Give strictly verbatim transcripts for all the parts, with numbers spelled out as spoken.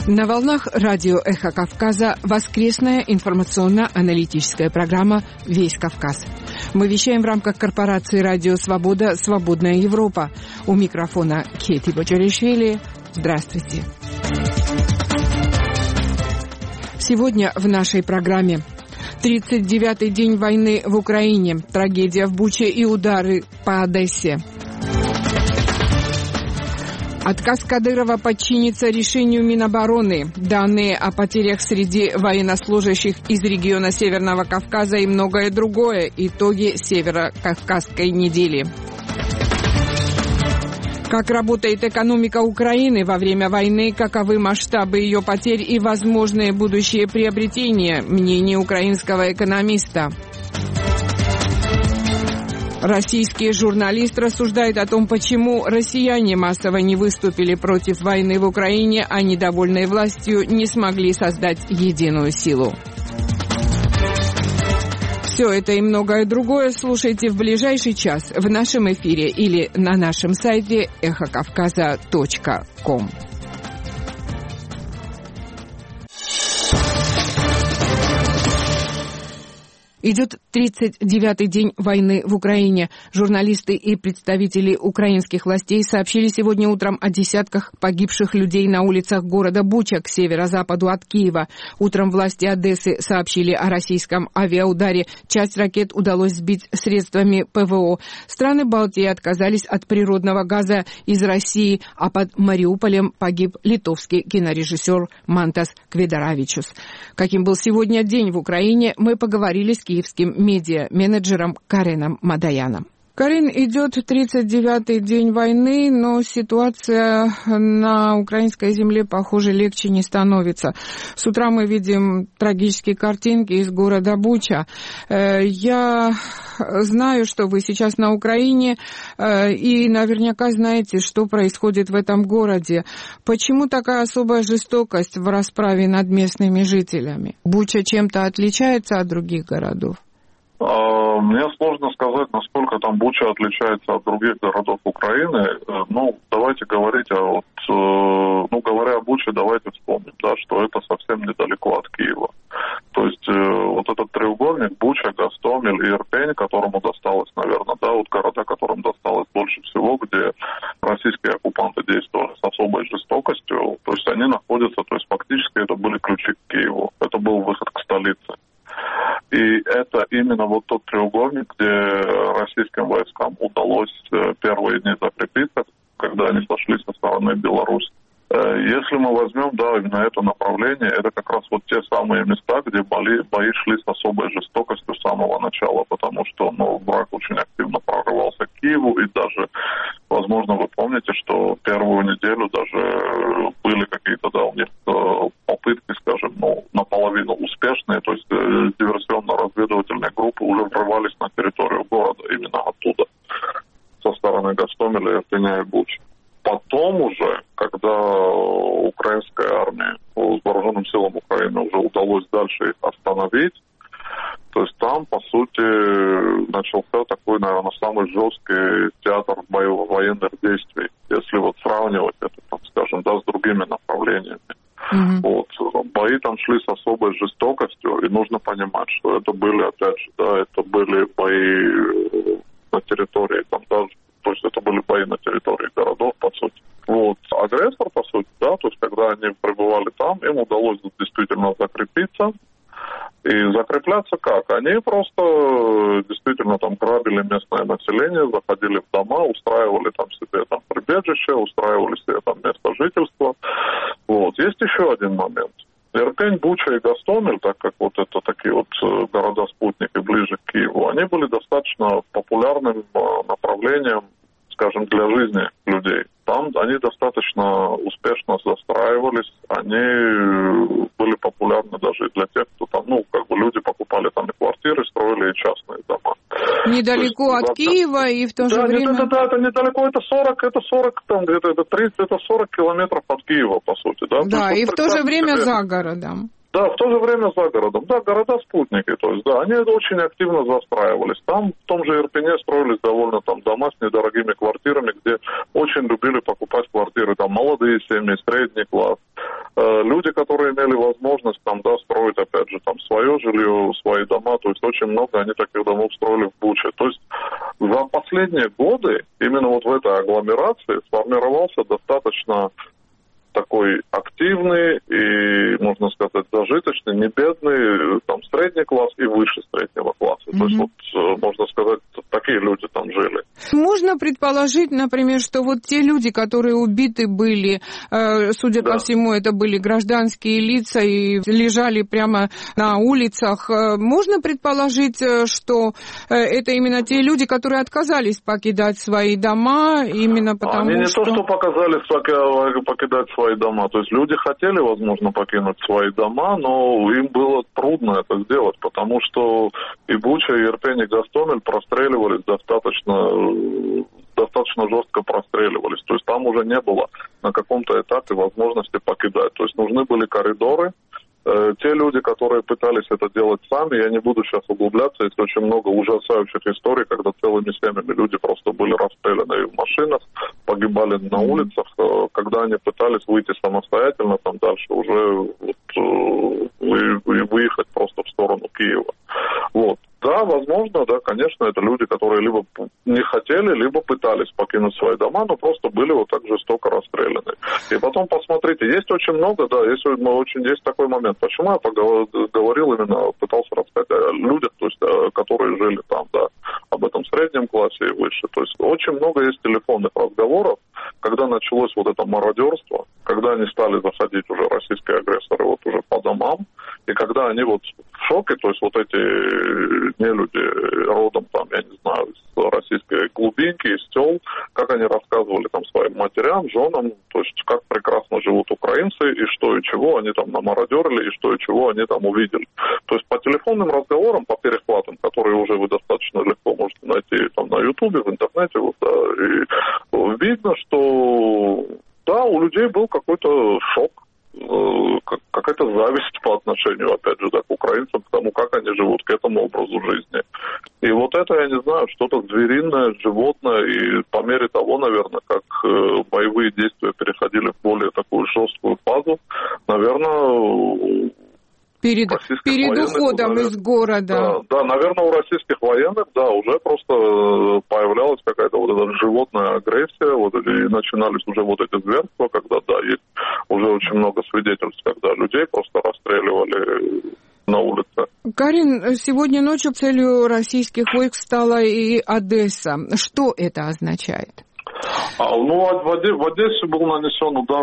На волнах радио «Эхо Кавказа» воскресная информационно-аналитическая программа «Весь Кавказ». Мы вещаем в рамках корпорации «Радио Свобода. Свободная Европа». У микрофона Кети Боджаришвили. Здравствуйте. Сегодня в нашей программе тридцать девятый день войны в Украине, трагедия в Буче и удары по Одессе. Отказ Кадырова подчиниться решению Минобороны, данные о потерях среди военнослужащих из региона Северного Кавказа и многое другое. Итоги Северо-Кавказской недели. Как работает экономика Украины во время войны, каковы масштабы ее потерь и возможные будущие приобретения, мнение украинского экономиста. Российский журналист рассуждает о том, почему россияне массово не выступили против войны в Украине, а недовольные властью не смогли создать единую силу. Все это и многое другое слушайте в ближайший час в нашем эфире или на нашем сайте эхо кавказа точка ком. Идет тридцать девятый день войны в Украине. Журналисты и представители украинских властей сообщили сегодня утром о десятках погибших людей на улицах города Буча к северо-западу от Киева. Утром власти Одессы сообщили о российском авиаударе. Часть ракет удалось сбить средствами ПВО. Страны Балтии отказались от природного газа из России, а под Мариуполем погиб литовский кинорежиссер Мантас Кведаравичус. Каким был сегодня день в Украине, мы поговорили с киевским медиа-менеджером Кареном Мадаяном. Карин, идет тридцать девятый день войны, но ситуация на украинской земле, похоже, легче не становится. С утра мы видим трагические картинки из города Буча. Я знаю, что вы сейчас на Украине, и наверняка знаете, что происходит в этом городе. Почему такая особая жестокость в расправе над местными жителями? Буча чем-то отличается от других городов? Мне сложно сказать, насколько там Буча отличается от других городов Украины. Ну, давайте говорить о вот, ну, говоря о Буче, давайте вспомним, да, что это совсем недалеко от Киева. То есть вот этот треугольник Буча, Гостомель и Ирпень, которому досталось, наверное, да, вот города, которым досталось больше всего, где российские оккупанты действовали с особой жестокостью, то есть они находятся, то есть фактически это были ключи к Киеву. Это был выход к столице. И это именно вот тот треугольник, где российским войскам удалось первые дни закрепиться, когда они сошли со стороны Беларуси. Если мы возьмем, да, именно это направление, это как раз вот те самые места, где бои, бои шли с особой жестокостью с самого начала, потому что, ну, враг очень активно прорывался к Киеву, и даже, возможно, вы помните, что первую неделю даже были какие-то, да, у них попытки, скажем, ну, наполовину успешные, то есть диверсионно-разведывательные группы уже врывались на территорию города, именно оттуда, со стороны Гостомеля, Ирпеня и Бучи. Потом уже, когда украинская армия, с вооруженным силам Украины уже удалось дальше их остановить, то есть там, по сути, начался такой, наверное, самый жесткий театр боевых военных действий, если вот сравнивать это, так скажем, да, с другими направлениями. Mm-hmm. Вот. Бои там шли с особой жестокостью, и нужно понимать, что это были, опять же, да, это были бои на территории, там даже, то есть это были бои на территории городов, по сути. Вот. Агрессор, по сути, да, то есть когда они пребывали там, им удалось действительно закрепиться. И закрепляться как? Они просто действительно там грабили местное население, заходили в дома, устраивали там себе там прибежище, устраивали себе там место жительства. Вот. Есть еще один момент. Ирпень, Буча и Гостомель, так как вот это такие вот города-спутники ближе к Киеву, они были достаточно популярным направлением, скажем, для жизни людей. Там они достаточно успешно застраивались, они были популярны даже для тех, кто там, ну, как бы люди покупали там и квартиры, строили и частные дома. Недалеко есть, от да, Киева и в то да, же время... Да, да, да, это недалеко, это сорок, это сорок, там где-то, это тридцать, это сорок километров от Киева, по сути, да? Да, есть, и вот, в то же время себе... за городом. Да, в то же время за городом. Да, города-спутники, то есть, да, они очень активно застраивались. Там, в том же Ирпене, строились довольно там дома с недорогими квартирами, где очень любили покупать квартиры, там, молодые семьи, средний класс. Люди, которые имели возможность там, да, строить, опять же, там свое жилье, свои дома, то есть очень много они таких домов строили в Буче. То есть за последние годы именно вот в этой агломерации сформировался достаточно такой активный и, можно сказать, зажиточный, не бедный, там, средний класс и выше среднего класса. Mm-hmm. То есть, вот, можно сказать, такие люди там жили. Можно предположить, например, что вот те люди, которые убиты были, э, судя да. по всему, это были гражданские лица и лежали прямо на улицах. Можно предположить, что это именно те люди, которые отказались покидать свои дома, именно потому Они не что... то, что показались покидать свои дома. То есть люди хотели, возможно, покинуть свои дома, но им было трудно это сделать, потому что и Буча, и Ирпень, и Гастомель простреливались достаточно, достаточно жестко простреливались. То есть там уже не было на каком-то этапе возможности покидать. То есть нужны были коридоры. Те люди, которые пытались это делать сами, я не буду сейчас углубляться, есть очень много ужасающих историй, когда целыми семьями люди просто были расстреляны в машинах, погибали на улицах, когда они пытались выйти самостоятельно, там дальше уже вот, выехать просто в сторону Киева. Вот. Да, возможно, да, конечно, это люди, которые либо не хотели, либо пытались покинуть свои дома, но просто были вот так жестоко расстреляны. И потом посмотрите, есть очень много, да, есть очень есть такой момент. Почему я поговорил именно, пытался рассказать о людях, то есть, которые жили там, да, об этом среднем классе и выше. То есть очень много есть телефонных разговоров, когда началось вот это мародерство, когда они стали заходить уже российские агрессоры вот уже по домам, и когда они вот в шоке, то есть вот эти нелюди родом там, я не знаю, из российской глубинки, из сел, как они рассказывали там своим матерям, женам, то есть как прекрасно живут украинцы, и что и чего они там намародерили, и что и чего они там увидели. То есть по телефонным разговорам, по перехватам, которые уже вы достаточно легко можете найти там на Ютубе, в интернете, вот, да, и видно, что да, у людей был какой-то шок, какая-то зависть по отношению, опять же, да, к украинцам, к тому, как они живут, к этому образу жизни. И вот это, я не знаю, что-то звериное, животное, и по мере того, наверное, как боевые действия переходили в более такую жесткую фазу, наверное... Перед, перед уходом наверное, из города. Да, да, наверное, у российских военных, да, уже просто появлялась какая-то вот эта животная агрессия, вот, и начинались уже вот эти зверства, когда, да, есть уже очень много свидетельств, когда людей просто расстреливали на улице. Карин, сегодня ночью целью российских войск стала и Одесса. Что это означает? А, ну, в Одессе, в Одессе был нанесен удар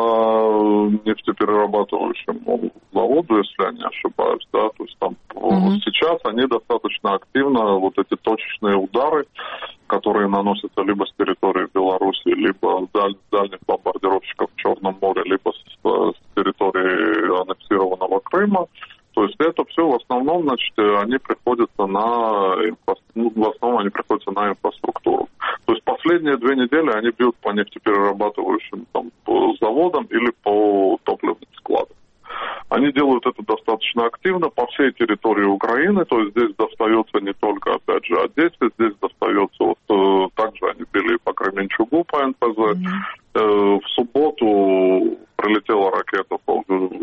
по нефтеперерабатывающему заводу, если я не ошибаюсь, да, то есть там mm-hmm. сейчас они достаточно активно, вот эти точечные удары, которые наносятся либо с территории Беларуси, либо с даль, дальних бомбардировщиков в Черном море, либо с, с территории аннексированного Крыма. То есть это все в основном, значит, они приходятся на ну, в основном они приходятся на инфраструктуру. То есть последние две недели они бьют по нефтеперерабатывающим там, по заводам или по топливным складам. Они делают это достаточно активно по всей территории Украины, то есть здесь достается не только, опять же, Одессе, здесь достается, вот, также они били по Кременчугу, по эн пэ зэ. Mm-hmm. В субботу прилетела ракета по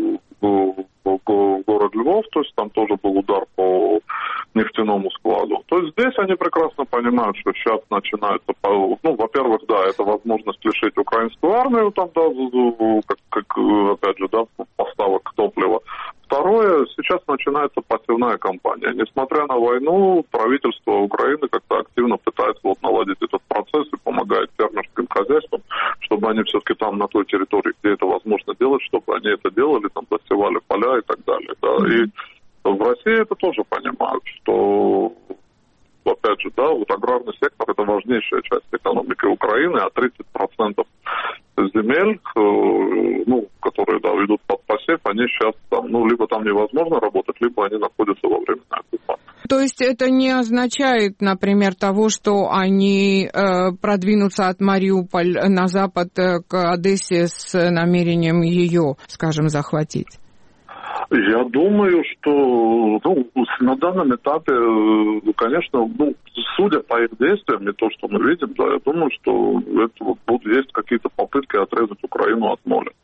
город Львов, то есть там тоже был удар по нефтяному складу. То есть здесь они прекрасно понимают, что сейчас начинается, ну, во-первых, да, это возможность лишить украинскую армию, там, да, как, как опять же, да, поставок топлива. Второе, сейчас начинается пассивная кампания. Несмотря на войну, правительство Украины как-то активно пытается вот наладить этот процесс и помогает фермерским хозяйствам, чтобы они все-таки там на той территории, где это возможно делать, чтобы они это делали, там засевали поля и так далее. Да. И в России это тоже понимают, что, опять же, да, вот аграрный сектор — это важнейшая часть экономики Украины, а тридцать процентов земель, ну, которые, да, идут под посев, они сейчас там, ну, либо там невозможно работать, либо они находятся во временной оккупации. То есть это не означает, например, того, что они э, продвинутся от Мариуполя на запад к Одессе с намерением ее, скажем, захватить? Я думаю, что ну, на данном этапе, конечно, ну, судя по их действиям и то, что мы видим, да, я думаю, что это вот, есть какие-то попытки отрезать Украину от моря. То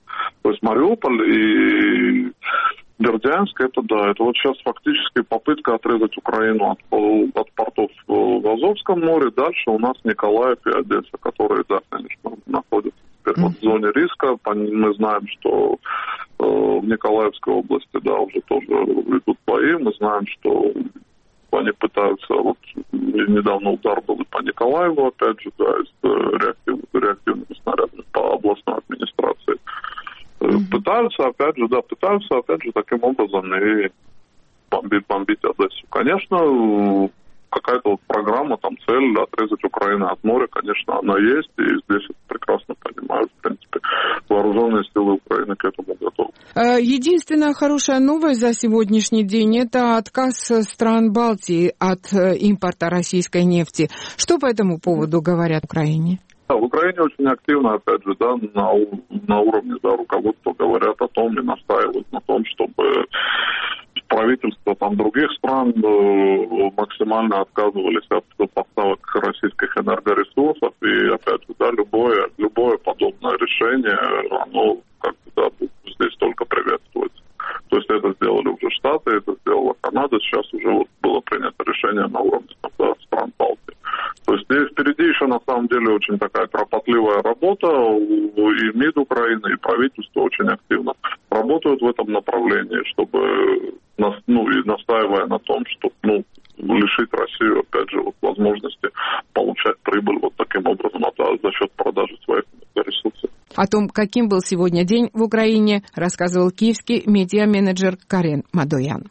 То есть Мариуполь и Бердянск, это да, это вот сейчас фактически попытка отрезать Украину от, от портов в Азовском море. Дальше у нас Николаев и Одесса, которые, да, конечно, находятся теперь mm-hmm. в зоне риска. Мы знаем, что э, в Николаевской области, да, уже тоже идут бои. Мы знаем, что они пытаются, вот недавно удар был по Николаеву, опять же, да, с реактив, реактивными снарядами по областной администрации. Mm-hmm. Пытаются, опять же, да, пытаются, опять же, таким образом и бомбить, бомбить Одессу. Конечно, какая-то вот программа, там, цель отрезать Украину от моря, конечно, она есть, и здесь это прекрасно понимают, в принципе, вооруженные силы Украины к этому готовы. Единственная хорошая новость за сегодняшний день – это отказ стран Балтии от импорта российской нефти. Что по этому поводу говорят в Украине? Да, в Украине очень активно, опять же, да, на, на уровне, да, руководства говорят о том и настаивают на том, чтобы правительства там других стран э, максимально отказывались от поставок российских энергоресурсов. И, опять же, да, любое, любое подобное решение, оно как бы, да, здесь только приветствуется. То есть это сделали уже Штаты, это сделала Канада, сейчас уже вот было принято решение на уровне, да, стран Балтии. То есть здесь впереди еще на самом деле очень такая кропотливая работа, и МИД Украины, и правительство очень активно работают в этом направлении, чтобы, ну, и настаивая на том, чтобы, ну, лишить Россию, опять же, вот, возможности получать прибыль вот таким образом за счет продажи своих ресурсов. О том, каким был сегодня день в Украине, рассказывал киевский медиа-менеджер Карен Мадоян.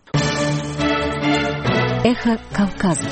Эхо Кавказа.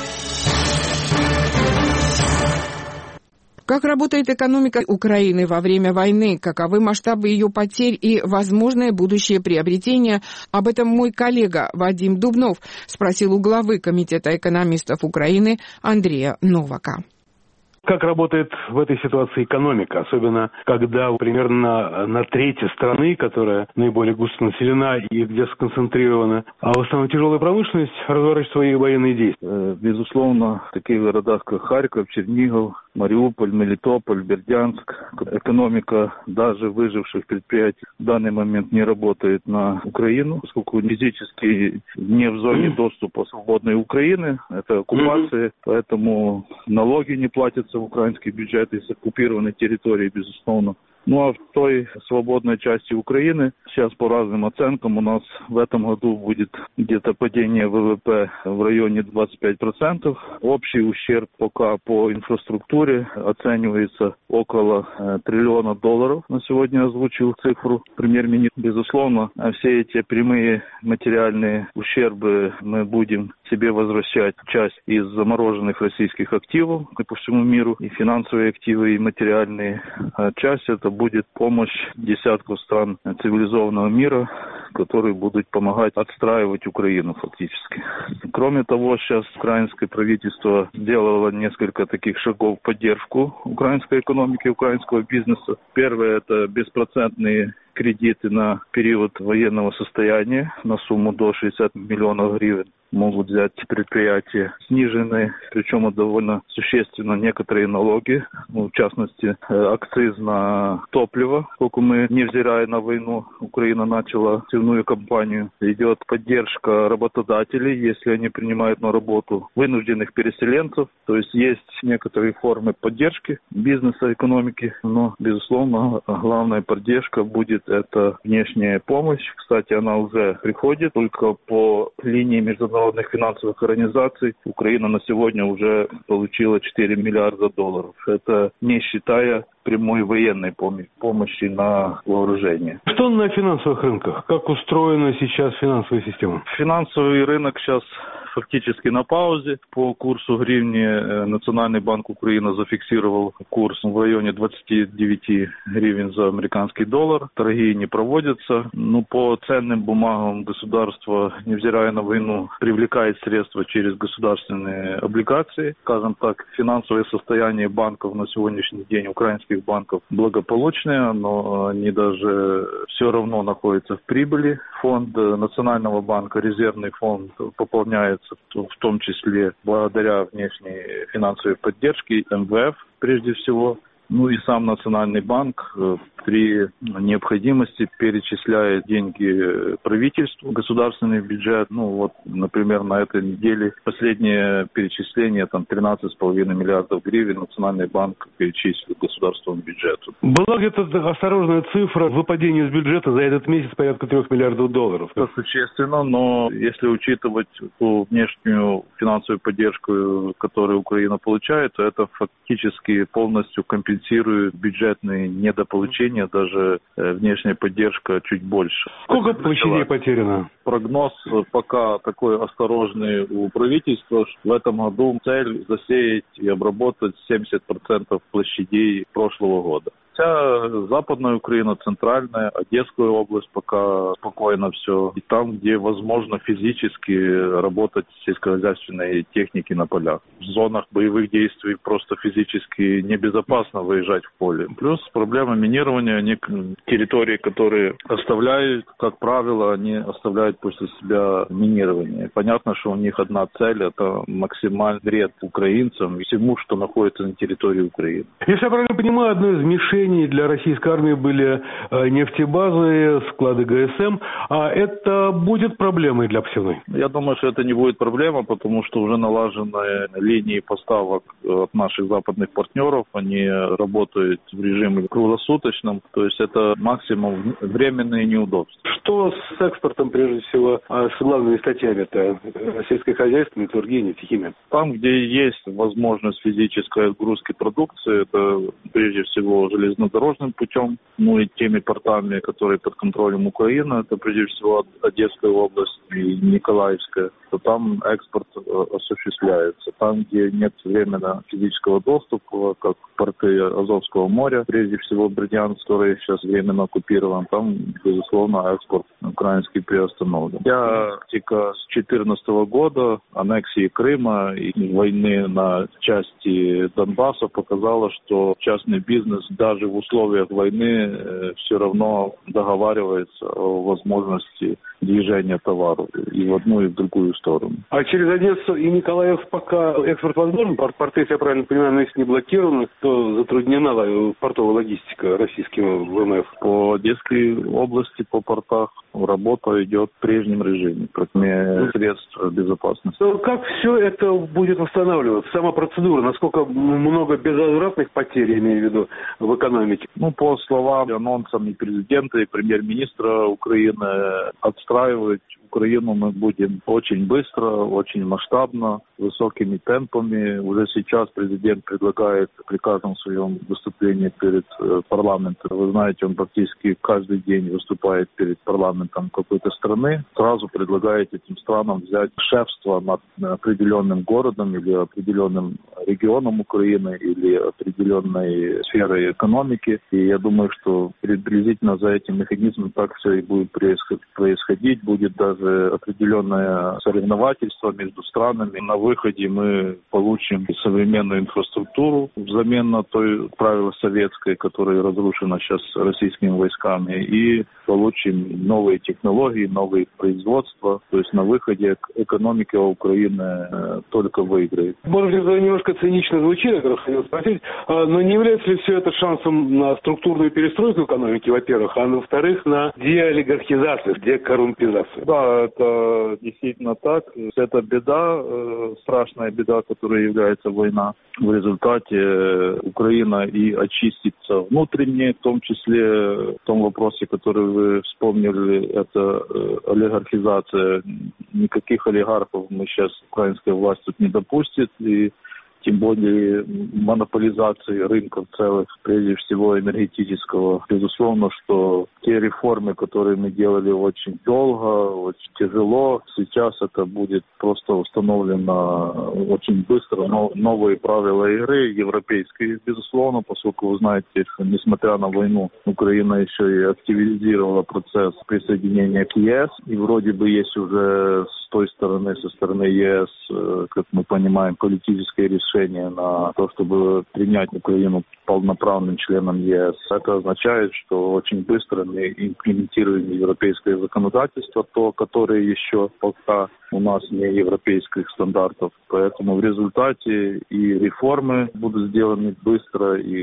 Как работает экономика Украины во время войны, каковы масштабы ее потерь и возможное будущее приобретение? Об этом мой коллега Вадим Дубнов спросил у главы Комитета экономистов Украины Андрея Новака. Как работает в этой ситуации экономика, особенно когда примерно на трети страны, которая наиболее густонаселена и где сконцентрирована, а в основном тяжелая промышленность, разворачивает свои военные действия? Безусловно, в таких городах, как Харьков, Чернигов, Мариуполь, Мелитополь, Бердянск, экономика даже выживших предприятий в данный момент не работает на Украину, поскольку физически не в зоне доступа свободной Украины, это оккупация, поэтому налоги не платятся в украинский бюджет из оккупированной территории, безусловно. Ну а в той свободной части Украины, сейчас по разным оценкам, у нас в этом году будет где-то падение ВВП в районе двадцать пять процентов. Общий ущерб пока по инфраструктуре оценивается около э, триллиона долларов. На сегодня озвучил цифру премьер-министр. Безусловно, все эти прямые материальные ущербы мы будем себе возвращать часть из замороженных российских активов по всему миру, и финансовые активы, и материальные. А часть это будет помощь десятку стран цивилизованного мира, которые будут помогать отстраивать Украину фактически. Кроме того, сейчас украинское правительство сделало несколько таких шагов в поддержку украинской экономики, украинского бизнеса. Первое – это беспроцентные кредиты на период военного состояния на сумму до шестьдесят миллионов гривен. Могут взять предприятия, снижены, причем довольно существенно некоторые налоги, ну, в частности, акциз на топливо. Сколько мы, невзирая на войну, Украина начала активную кампанию. Идет поддержка работодателей, если они принимают на работу вынужденных переселенцев. То есть есть некоторые формы поддержки бизнеса, экономики, но, безусловно, главная поддержка будет это внешняя помощь. Кстати, она уже приходит, только по линии международных международных финансовых организаций Украина на сегодня уже получила четыре миллиарда долларов. Это не считая прямой военной помощи на вооружение. Что на финансовых рынках? Как устроена сейчас финансовая система? Финансовый рынок сейчас фактически на паузе. По курсу гривны Национальный банк Украины зафиксировал курс в районе двадцать девять гривен за американский доллар. Торги не проводятся. Но по ценным бумагам государство, невзирая на войну, привлекает средства через государственные облигации. Скажем так, финансовое состояние банков на сегодняшний день, украинских банков, благополучное, но они даже все равно находятся в прибыли. Фонд Национального банка, резервный фонд, пополняется в том числе благодаря внешней финансовой поддержке эм вэ эф прежде всего. Ну и сам Национальный банк при необходимости перечисляет деньги правительству, государственный бюджет. Ну вот, например, на этой неделе последнее перечисление, там тринадцать с половиной миллиардов гривен Национальный банк перечислил государственному бюджету. Была где-то осторожная цифра выпадения из бюджета за этот месяц порядка трех миллиардов долларов. Это существенно, но если учитывать ту внешнюю финансовую поддержку, которую Украина получает, то это фактически полностью компенсирует бюджетные недополучения, даже внешняя поддержка чуть больше. Сколько площадей потеряно? Прогноз пока такой осторожный у правительства. В этом году цель засеять и обработать семьдесят процентов площадей прошлого года. Вся Западная Украина, Центральная, Одесская область пока спокойно все. И там, где возможно физически работать сельскохозяйственной техники на полях. В зонах боевых действий просто физически небезопасно выезжать в поле. Плюс проблема минирования. Они территории, которые оставляют, как правило, они оставляют после себя минирование. Понятно, что у них одна цель – это максимальный вред украинцам и всему, что находится на территории Украины. Если я правильно понимаю, одно из мишеней для российской армии были нефтебазы, склады ГСМ. А это будет проблемой для Псины? Я думаю, что это не будет проблема, потому что уже налажены линии поставок от наших западных партнеров. Они работают в режиме круглосуточном. То есть это максимум временные неудобства. Что с экспортом, прежде всего, с главными статьями-то? Сельское хозяйство, металлургия, нефтехимия? Там, где есть возможность физической отгрузки продукции, это прежде всего железнодорожным путем, ну и теми портами, которые под контролем Украины, это прежде всего Одесская область и Николаевская, то там экспорт осуществляется. Там, где нет временно физического доступа, как порты Азовского моря, прежде всего Бердянск, который сейчас временно оккупирован, там, безусловно, экспорт украинский приостановлен. Я с две тысячи четырнадцатого года аннексии Крыма и войны на части Донбасса показала, что частный бизнес даже в условиях войны все равно договаривается о возможности движения товаров и в одну, и в другую сторону. А через Одессу и Николаев пока экспорт возможен? Порты, если я правильно понимаю, но если не блокированы, то затруднена портовая логистика российским ВМФ. По Одесской области, по портах работа идет в прежнем режиме, кроме средств безопасности. Как все это будет восстанавливаться? Сама процедура, насколько много безвозвратных потерь, я имею в виду, в экономике? Ну, по словам, анонсам и президента, и премьер-министра Украины, отстраивать Украину мы будем очень быстро, очень масштабно, высокими темпами. Уже сейчас президент предлагает при каждом своем выступлении перед парламентом. Вы знаете, он практически каждый день выступает перед парламентом какой-то страны. Сразу предлагает этим странам взять шефство над определенным городом или определенным регионом Украины или определенной сферой экономики. И я думаю, что приблизительно за этим механизмом так все и будет происходить. Будет даже определенное соревновательство между странами. На выходе мы получим современную инфраструктуру взамен на той, как правило, советской, которая разрушена сейчас российскими войсками, и получим новые технологии, новые производства. То есть на выходе экономика Украины только выиграет. Может быть, это немножко цинично звучит, я как раз хотел спросить, но не является ли все это шансом на структурную перестройку экономики, во-первых, а во-вторых, на деолигархизацию, декоррумпизацию? Да, это действительно так. Это беда, страшная беда, которая является война. В результате Украина и очистится внутренне, в том числе в том вопросе, который вы вспомнили, это олигархизация. Никаких олигархов мы сейчас, украинская власть тут не допустит, и тем более монополизации рынков целых, прежде всего энергетического. Безусловно, что те реформы, которые мы делали очень долго, очень тяжело, сейчас это будет просто установлено очень быстро. Но новые правила игры европейские, безусловно, поскольку вы знаете, что несмотря на войну, Украина еще и активизировала процесс присоединения к ЕС. И вроде бы есть уже с той стороны, со стороны ЕС, как мы понимаем, политическое решение на то, чтобы принять Украину полноправным членом ЕС. Это означает, что очень быстро мы имплементируем европейское законодательство, то, которое еще пока у нас не европейских стандартов. Поэтому в результате и реформы будут сделаны быстро, и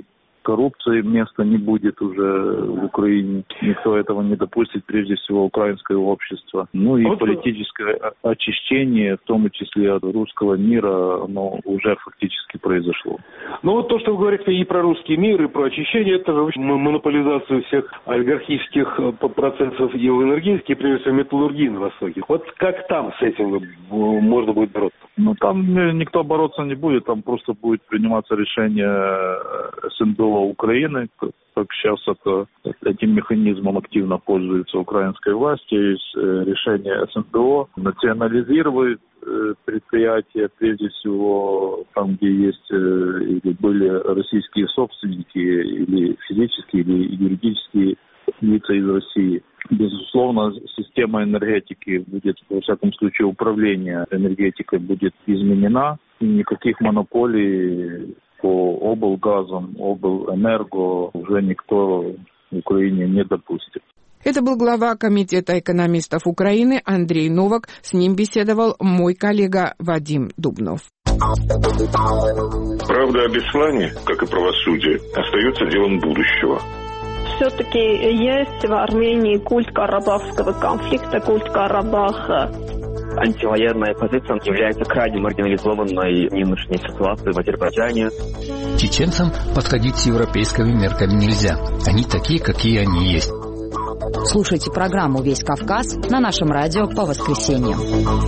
коррупции места не будет уже в Украине. Никто этого не допустит, прежде всего, украинское общество. Ну и вот политическое очищение, в том числе от русского мира, оно уже фактически произошло. Ну вот то, что вы говорите и про русский мир, и про очищение, это же монополизацию всех олигархических процессов и в энергетике, и прежде всего металлургии на Востоке. Вот как там с этим можно будет бороться? Ну там никто бороться не будет, там просто будет приниматься решение СНДО Украины. Как сейчас это, этим механизмом активно пользуется украинская власть. Есть решение СНДО национализировать предприятия, прежде всего там, где есть или были российские собственники, или физические, или юридические лица из России. Безусловно, система энергетики будет, во всяком случае, управление энергетикой будет изменена. И никаких монополий по облгазам, облэнерго уже никто в Украине не допустит. Это был глава Комитета экономистов Украины Андрей Новак. С ним беседовал мой коллега Вадим Дубнов. Правда о Беслане, как и правосудие, остается делом будущего. Все-таки есть в Армении культ карабахского конфликта, культ Карабаха. Антивоенная позиция является крайне маргинализованной в нынешней ситуации в Азербайджане. Чеченцам подходить с европейскими мерками нельзя. Они такие, какие они есть. Слушайте программу «Весь Кавказ» на нашем радио по воскресеньям.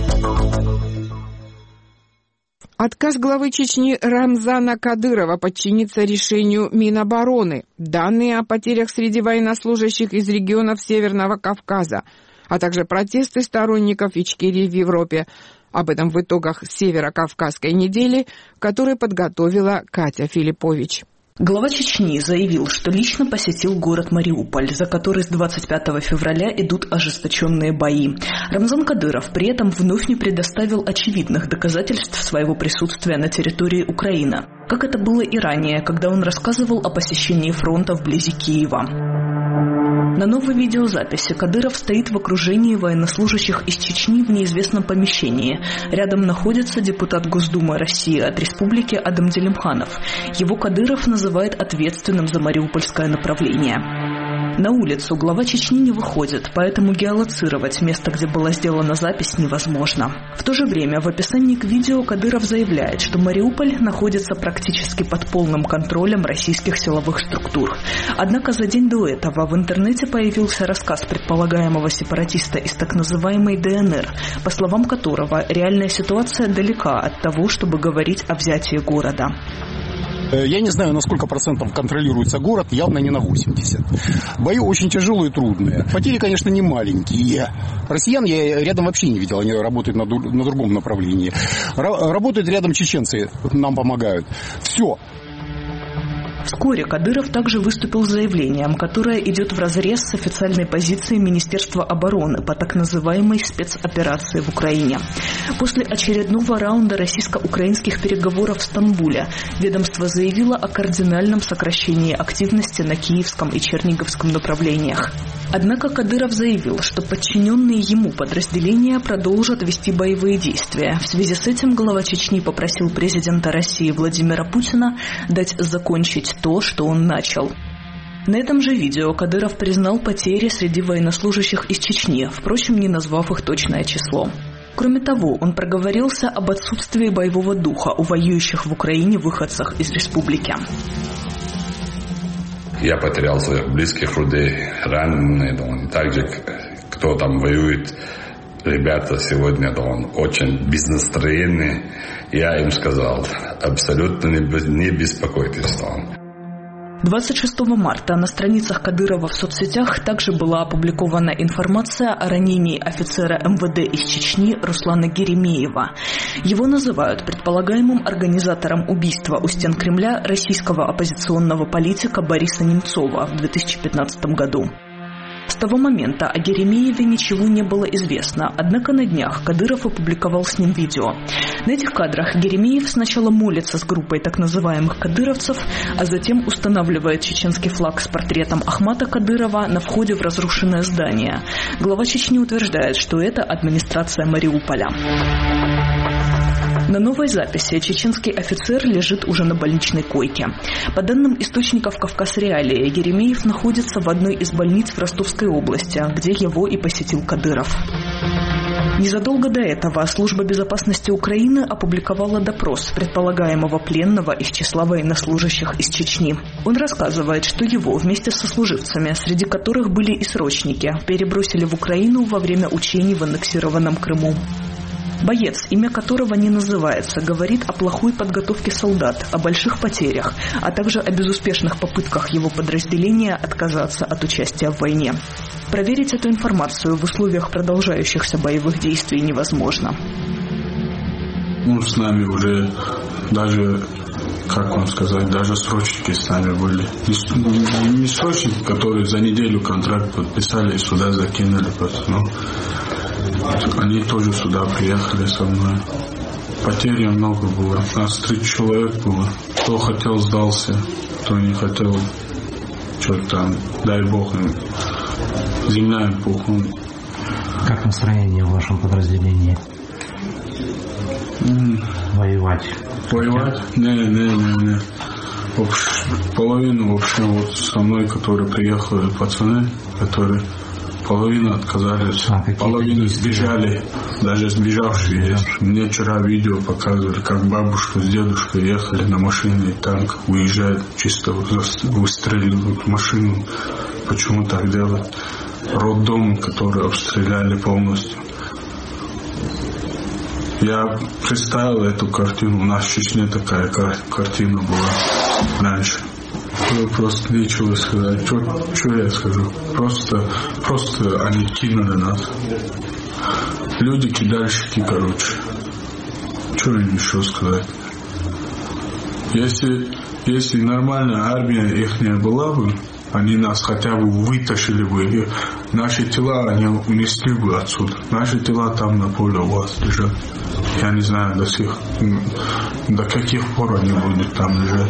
Отказ главы Чечни Рамзана Кадырова подчиниться решению Минобороны. Данные о потерях среди военнослужащих из регионов Северного Кавказа, а также протесты сторонников Ичкерии в Европе. Об этом в итогах Северо-Кавказской недели, которую подготовила Катя Филиппович. Глава Чечни заявил, что лично посетил город Мариуполь, за который с двадцать пятого февраля идут ожесточенные бои. Рамзан Кадыров при этом вновь не предоставил очевидных доказательств своего присутствия на территории Украины, как это было и ранее, когда он рассказывал о посещении фронта вблизи Киева. На новой видеозаписи Кадыров стоит в окружении военнослужащих из Чечни в неизвестном помещении. Рядом находится депутат Госдумы России от республики Адам Делимханов. Его Кадыров называет ответственным за мариупольское направление. На улицу глава Чечни не выходит, поэтому геолоцировать место, где была сделана запись, невозможно. В то же время в описании к видео Кадыров заявляет, что Мариуполь находится практически под полным контролем российских силовых структур. Однако за день до этого в интернете появился рассказ предполагаемого сепаратиста из так называемой ДНР, по словам которого реальная ситуация далека от того, чтобы говорить о взятии города. Я не знаю, на сколько процентов контролируется город, явно не на восемьдесят. Бои очень тяжелые и трудные. Потери, конечно, не маленькие. Россиян я рядом вообще не видел, они работают на, на другом направлении. Р- работают рядом чеченцы, нам помогают. Все. Вскоре Кадыров также выступил с заявлением, которое идет вразрез с официальной позицией Министерства обороны по так называемой спецоперации в Украине. После очередного раунда российско-украинских переговоров в Стамбуле ведомство заявило о кардинальном сокращении активности на Киевском и Черниговском направлениях. Однако Кадыров заявил, что подчиненные ему подразделения продолжат вести боевые действия. В связи с этим глава Чечни попросил президента России Владимира Путина дать закончить то, что он начал. На этом же видео Кадыров признал потери среди военнослужащих из Чечни, впрочем, не назвав их точное число. Кроме того, он проговорился об отсутствии боевого духа у воюющих в Украине выходцах из республики. Я потерял своих близких людей, раненые, да, он также, кто там воюет, ребята сегодня, да, он очень без настроения. Я им сказал, абсолютно не, не беспокойтесь, да, он. двадцать шестого марта на страницах Кадырова в соцсетях также была опубликована информация о ранении офицера эм вэ дэ из Чечни Руслана Геремеева. Его называют предполагаемым организатором убийства у стен Кремля российского оппозиционного политика Бориса Немцова в две тысячи пятнадцатом году. С того момента о Геремееве ничего не было известно, однако на днях Кадыров опубликовал с ним видео. На этих кадрах Геремеев сначала молится с группой так называемых кадыровцев, а затем устанавливает чеченский флаг с портретом Ахмата Кадырова на входе в разрушенное здание. Глава Чечни утверждает, что это администрация Мариуполя. На новой записи чеченский офицер лежит уже на больничной койке. По данным источников «Кавказ Реалии», Еремеев находится в одной из больниц в Ростовской области, где его и посетил Кадыров. Незадолго до этого Служба безопасности Украины опубликовала допрос предполагаемого пленного из числа военнослужащих из Чечни. Он рассказывает, что его вместе со служивцами, среди которых были и срочники, перебросили в Украину во время учений в аннексированном Крыму. Боец, имя которого не называется, говорит о плохой подготовке солдат, о больших потерях, а также о безуспешных попытках его подразделения отказаться от участия в войне. Проверить эту информацию в условиях продолжающихся боевых действий невозможно. Ну, с нами уже даже, как вам сказать, даже срочники с нами были. Не, не срочники, которые за неделю контракт подписали и сюда закинули. Но они тоже сюда приехали со мной. Потерь много было. Нас три человек было. Кто хотел, сдался. Кто не хотел, что-то там, дай бог им. Земля им пухнула. Как настроение в вашем подразделении? Mm. Воевать? Воевать? Не, не, не, не. Общ... Половину, в общем, вот со мной, которые приехали, пацаны, которые половину отказались, а, половину сбежали, даже сбежавшие есть. Мне вчера видео показывали, как бабушка с дедушкой ехали на машине, и танк уезжает, чисто выстреливают машину. Почему так делают? Роддом, который обстреляли полностью. Я представил эту картину. У нас в Чечне такая картина была раньше. Просто нечего сказать. Что, что я скажу? Просто, просто они кинули нас. Люди кидальщики, короче. Что им еще сказать? Если, если нормальная армия ихняя была бы, они нас хотя бы вытащили бы. Наши тела они унесли бы отсюда. Наши тела там на поле у вас лежат. Я не знаю до сих, до каких пор они будут там лежать.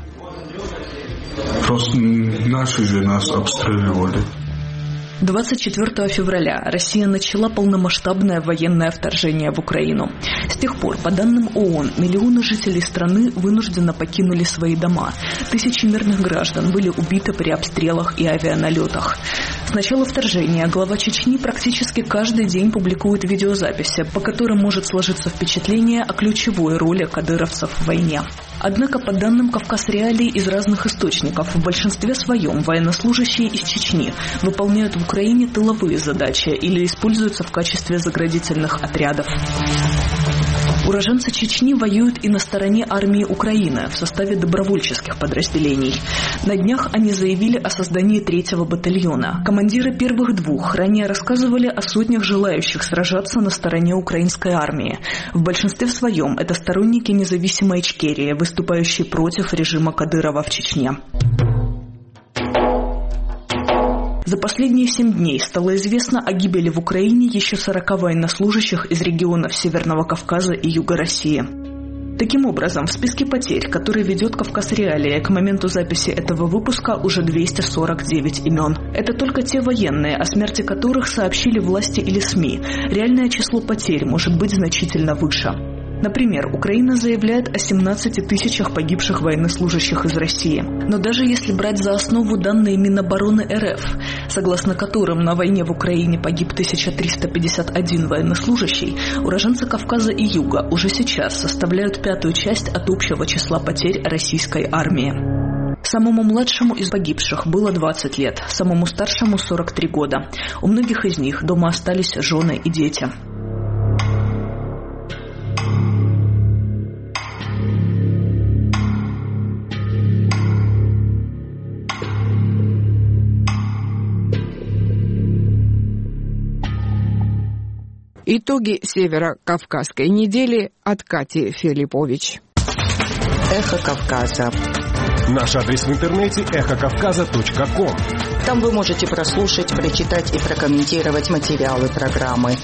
Просто наши же нас обстреливали. двадцать четвёртого февраля Россия начала полномасштабное военное вторжение в Украину. С тех пор, по данным ООН, миллионы жителей страны вынужденно покинули свои дома. Тысячи мирных граждан были убиты при обстрелах и авианалетах. С начала вторжения глава Чечни практически каждый день публикует видеозаписи, по которым может сложиться впечатление о ключевой роли кадыровцев в войне. Однако, по данным «Кавказ Реалий» из разных источников, в большинстве своем военнослужащие из Чечни выполняют в Украине тыловые задачи или используются в качестве заградительных отрядов. Уроженцы Чечни воюют и на стороне армии Украины в составе добровольческих подразделений. На днях они заявили о создании третьего батальона. Командиры первых двух ранее рассказывали о сотнях желающих сражаться на стороне украинской армии. В большинстве своем это сторонники независимой Ичкерии, выступающие против режима Кадырова в Чечне. За последние семь дней стало известно о гибели в Украине еще сорока военнослужащих из регионов Северного Кавказа и Юга России. Таким образом, в списке потерь, который ведет «Кавказ Реалии», к моменту записи этого выпуска уже двести сорок девять имен. Это только те военные, о смерти которых сообщили власти или СМИ. Реальное число потерь может быть значительно выше. Например, Украина заявляет о семнадцати тысячах погибших военнослужащих из России. Но даже если брать за основу данные Минобороны РФ, согласно которым на войне в Украине погиб тысяча триста пятьдесят один военнослужащий, уроженцы Кавказа и Юга уже сейчас составляют пятую часть от общего числа потерь российской армии. Самому младшему из погибших было двадцать лет, самому старшему сорок три года. У многих из них дома остались жены и дети. Итоги Северо-Кавказской недели от Кати Филиппович. Эхо Кавказа. Наш адрес в интернете эхо кавказа точка ком. Там вы можете прослушать, прочитать и прокомментировать материалы программы.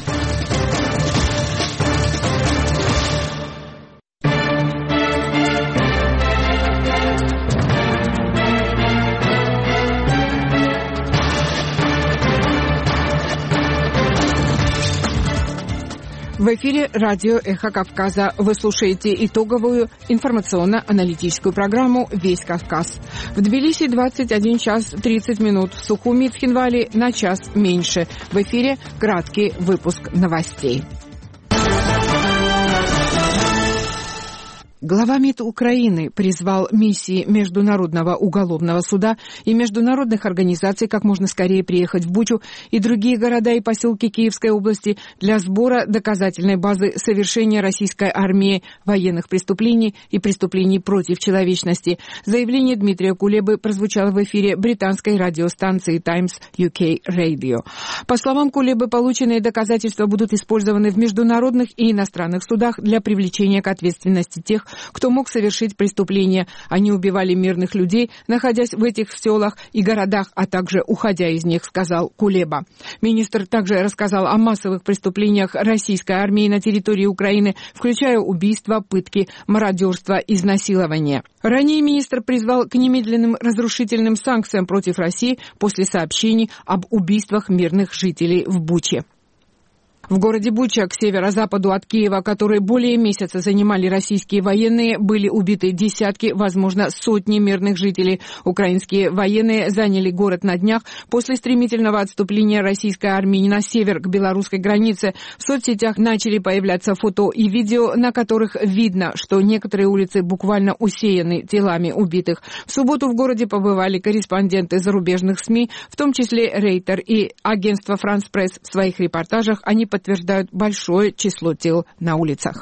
В эфире радио «Эхо Кавказа». Вы слушаете итоговую информационно-аналитическую программу «Весь Кавказ». В Тбилиси двадцать один час тридцать минут, в Сухуми, Цхинвале на час меньше. В эфире краткий выпуск новостей. Глава МИД Украины призвал миссии Международного уголовного суда и международных организаций как можно скорее приехать в Бучу и другие города и поселки Киевской области для сбора доказательной базы совершения российской армией военных преступлений и преступлений против человечности. Заявление Дмитрия Кулебы прозвучало в эфире британской радиостанции Times ю кей Radio. По словам Кулебы, полученные доказательства будут использованы в международных и иностранных судах для привлечения к ответственности тех, кто мог совершить преступления. Они убивали мирных людей, находясь в этих селах и городах, а также уходя из них, сказал Кулеба. Министр также рассказал о массовых преступлениях российской армии на территории Украины, включая убийства, пытки, мародерство, изнасилование. Ранее министр призвал к немедленным разрушительным санкциям против России после сообщений об убийствах мирных жителей в Буче. В городе Буча, к северо-западу от Киева, который более месяца занимали российские военные, были убиты десятки, возможно, сотни мирных жителей. Украинские военные заняли город на днях после стремительного отступления российской армии на север к белорусской границе. В соцсетях начали появляться фото и видео, на которых видно, что некоторые улицы буквально усеяны телами убитых. В субботу в городе побывали корреспонденты зарубежных СМИ, в том числе Рейтер и агентство «Франс Пресс». В своих репортажах они подтверждают большое число тел на улицах.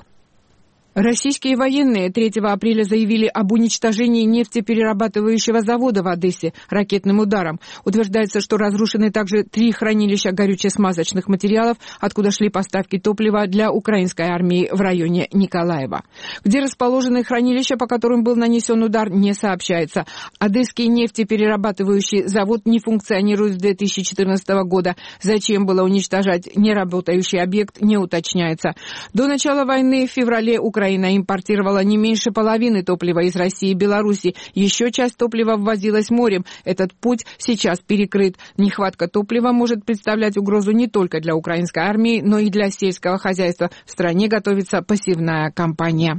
Российские военные третьего апреля заявили об уничтожении нефтеперерабатывающего завода в Одессе ракетным ударом. Утверждается, что разрушены также три хранилища горюче-смазочных материалов, откуда шли поставки топлива для украинской армии в районе Николаева. Где расположены хранилища, по которым был нанесен удар, не сообщается. Одесский нефтеперерабатывающий завод не функционирует с две тысячи четырнадцатого года. Зачем было уничтожать неработающий объект, не уточняется. До начала войны в феврале Украина Украина импортировала не меньше половины топлива из России и Беларуси. Еще часть топлива ввозилась морем. Этот путь сейчас перекрыт. Нехватка топлива может представлять угрозу не только для украинской армии, но и для сельского хозяйства. В стране готовится посевная кампания.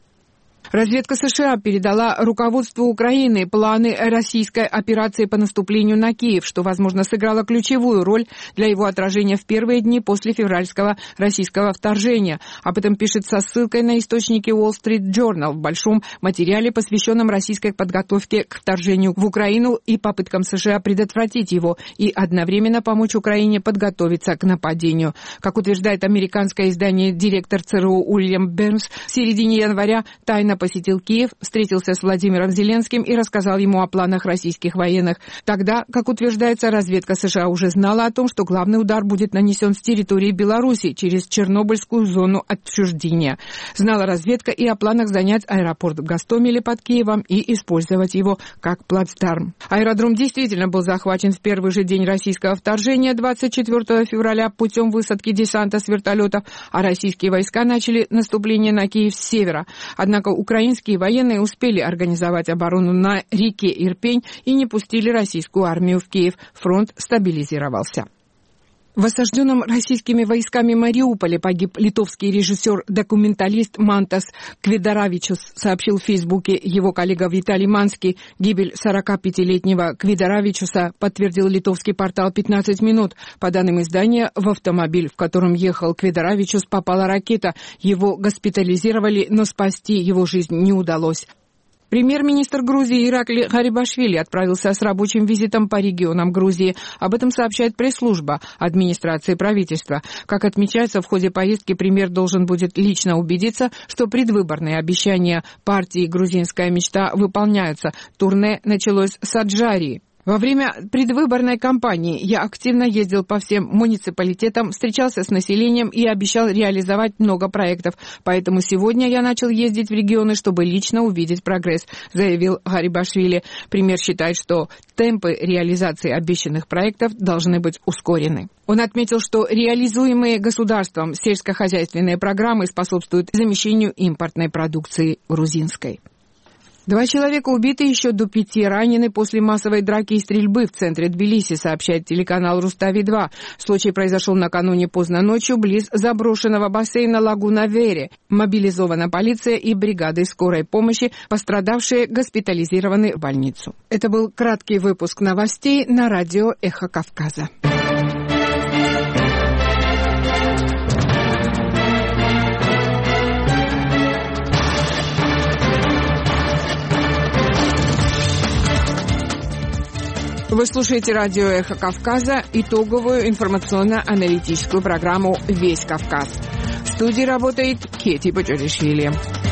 Разведка США передала руководству Украины планы российской операции по наступлению на Киев, что, возможно, сыграло ключевую роль для его отражения в первые дни после февральского российского вторжения. Об этом пишет со ссылкой на источники Wall Street Journal в большом материале, посвященном российской подготовке к вторжению в Украину и попыткам США предотвратить его и одновременно помочь Украине подготовиться к нападению. Как утверждает американское издание, директор ЦРУ Уильям Бернс в середине января тайно посетил Киев, встретился с Владимиром Зеленским и рассказал ему о планах российских военных. Тогда, как утверждается, разведка США уже знала о том, что главный удар будет нанесен с территории Беларуси через Чернобыльскую зону отчуждения. Знала разведка и о планах занять аэропорт в Гостомеле под Киевом и использовать его как плацдарм. Аэродром действительно был захвачен в первый же день российского вторжения двадцать четвёртого февраля путем высадки десанта с вертолетов, а российские войска начали наступление на Киев с севера. Однако украинские военные успели организовать оборону на реке Ирпень и не пустили российскую армию в Киев. Фронт стабилизировался. В осажденном российскими войсками Мариуполе погиб литовский режиссер-документалист Мантас Квидаравичус, сообщил в Фейсбуке его коллега Виталий Манский. Гибель сорокапятилетнего Квидаравичуса подтвердил литовский портал «пятнадцать минут». По данным издания, в автомобиль, в котором ехал Квидаравичус, попала ракета. Его госпитализировали, но спасти его жизнь не удалось. Премьер-министр Грузии Иракли Гарибашвили отправился с рабочим визитом по регионам Грузии. Об этом сообщает пресс-служба администрации правительства. Как отмечается, в ходе поездки премьер должен будет лично убедиться, что предвыборные обещания партии «Грузинская мечта» выполняются. Турне началось с Аджарии. Во время предвыборной кампании я активно ездил по всем муниципалитетам, встречался с населением и обещал реализовать много проектов. Поэтому сегодня я начал ездить в регионы, чтобы лично увидеть прогресс, заявил Гарибашвили. Премьер считает, что темпы реализации обещанных проектов должны быть ускорены. Он отметил, что реализуемые государством сельскохозяйственные программы способствуют замещению импортной продукции грузинской. Два человека убиты, еще до пяти ранены после массовой драки и стрельбы в центре Тбилиси, сообщает телеканал Рустави-два. Случай произошел накануне поздно ночью близ заброшенного бассейна Лагуна-Вере. Мобилизована полиция и бригады скорой помощи. Пострадавшие госпитализированы в больницу. Это был краткий выпуск новостей на радио «Эхо Кавказа». Вы слушаете радио «Эхо Кавказа», итоговую информационно-аналитическую программу «Весь Кавказ». В студии работает Кети Баджоришвили.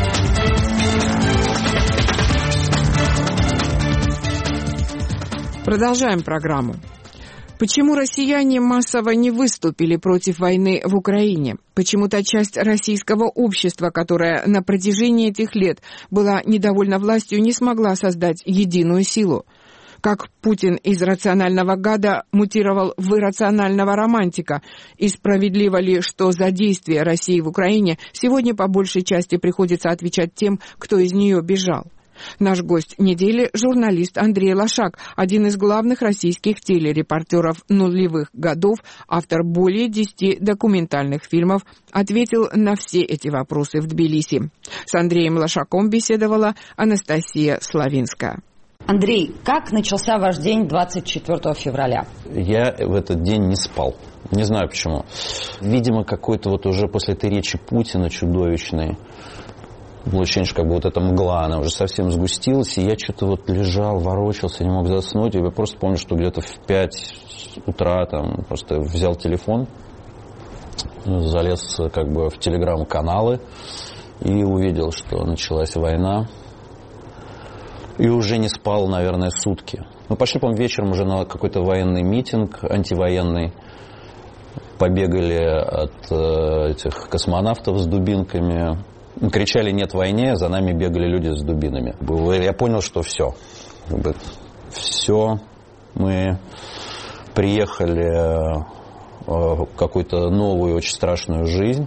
Продолжаем программу. Почему россияне массово не выступили против войны в Украине? Почему та часть российского общества, которая на протяжении этих лет была недовольна властью, не смогла создать единую силу? Как Путин из рационального гада мутировал в иррационального романтика? И справедливо ли, что за действия России в Украине сегодня по большей части приходится отвечать тем, кто из нее бежал? Наш гость недели – журналист Андрей Лошак, один из главных российских телерепортеров нулевых годов, автор более десяти документальных фильмов, ответил на все эти вопросы в Тбилиси. С Андреем Лошаком беседовала Анастасия Славинская. Андрей, как начался ваш день двадцать четвёртого февраля? Я в этот день не спал. Не знаю почему. Видимо, какой-то вот уже после этой речи Путина чудовищной, было ощущение, что как бы вот эта мгла, она уже совсем сгустилась, и я что-то вот лежал, ворочался, не мог заснуть. И я просто помню, что где-то в пять утра там просто взял телефон, залез как бы в телеграм-каналы и увидел, что началась война. И уже не спал, наверное, сутки. Мы пошли, по-моему, вечером уже на какой-то военный митинг, антивоенный. Побегали от э, этих космонавтов с дубинками. Кричали «нет войне», за нами бегали люди с дубинами. Я понял, что все. Все. Мы приехали в какую-то новую, очень страшную жизнь.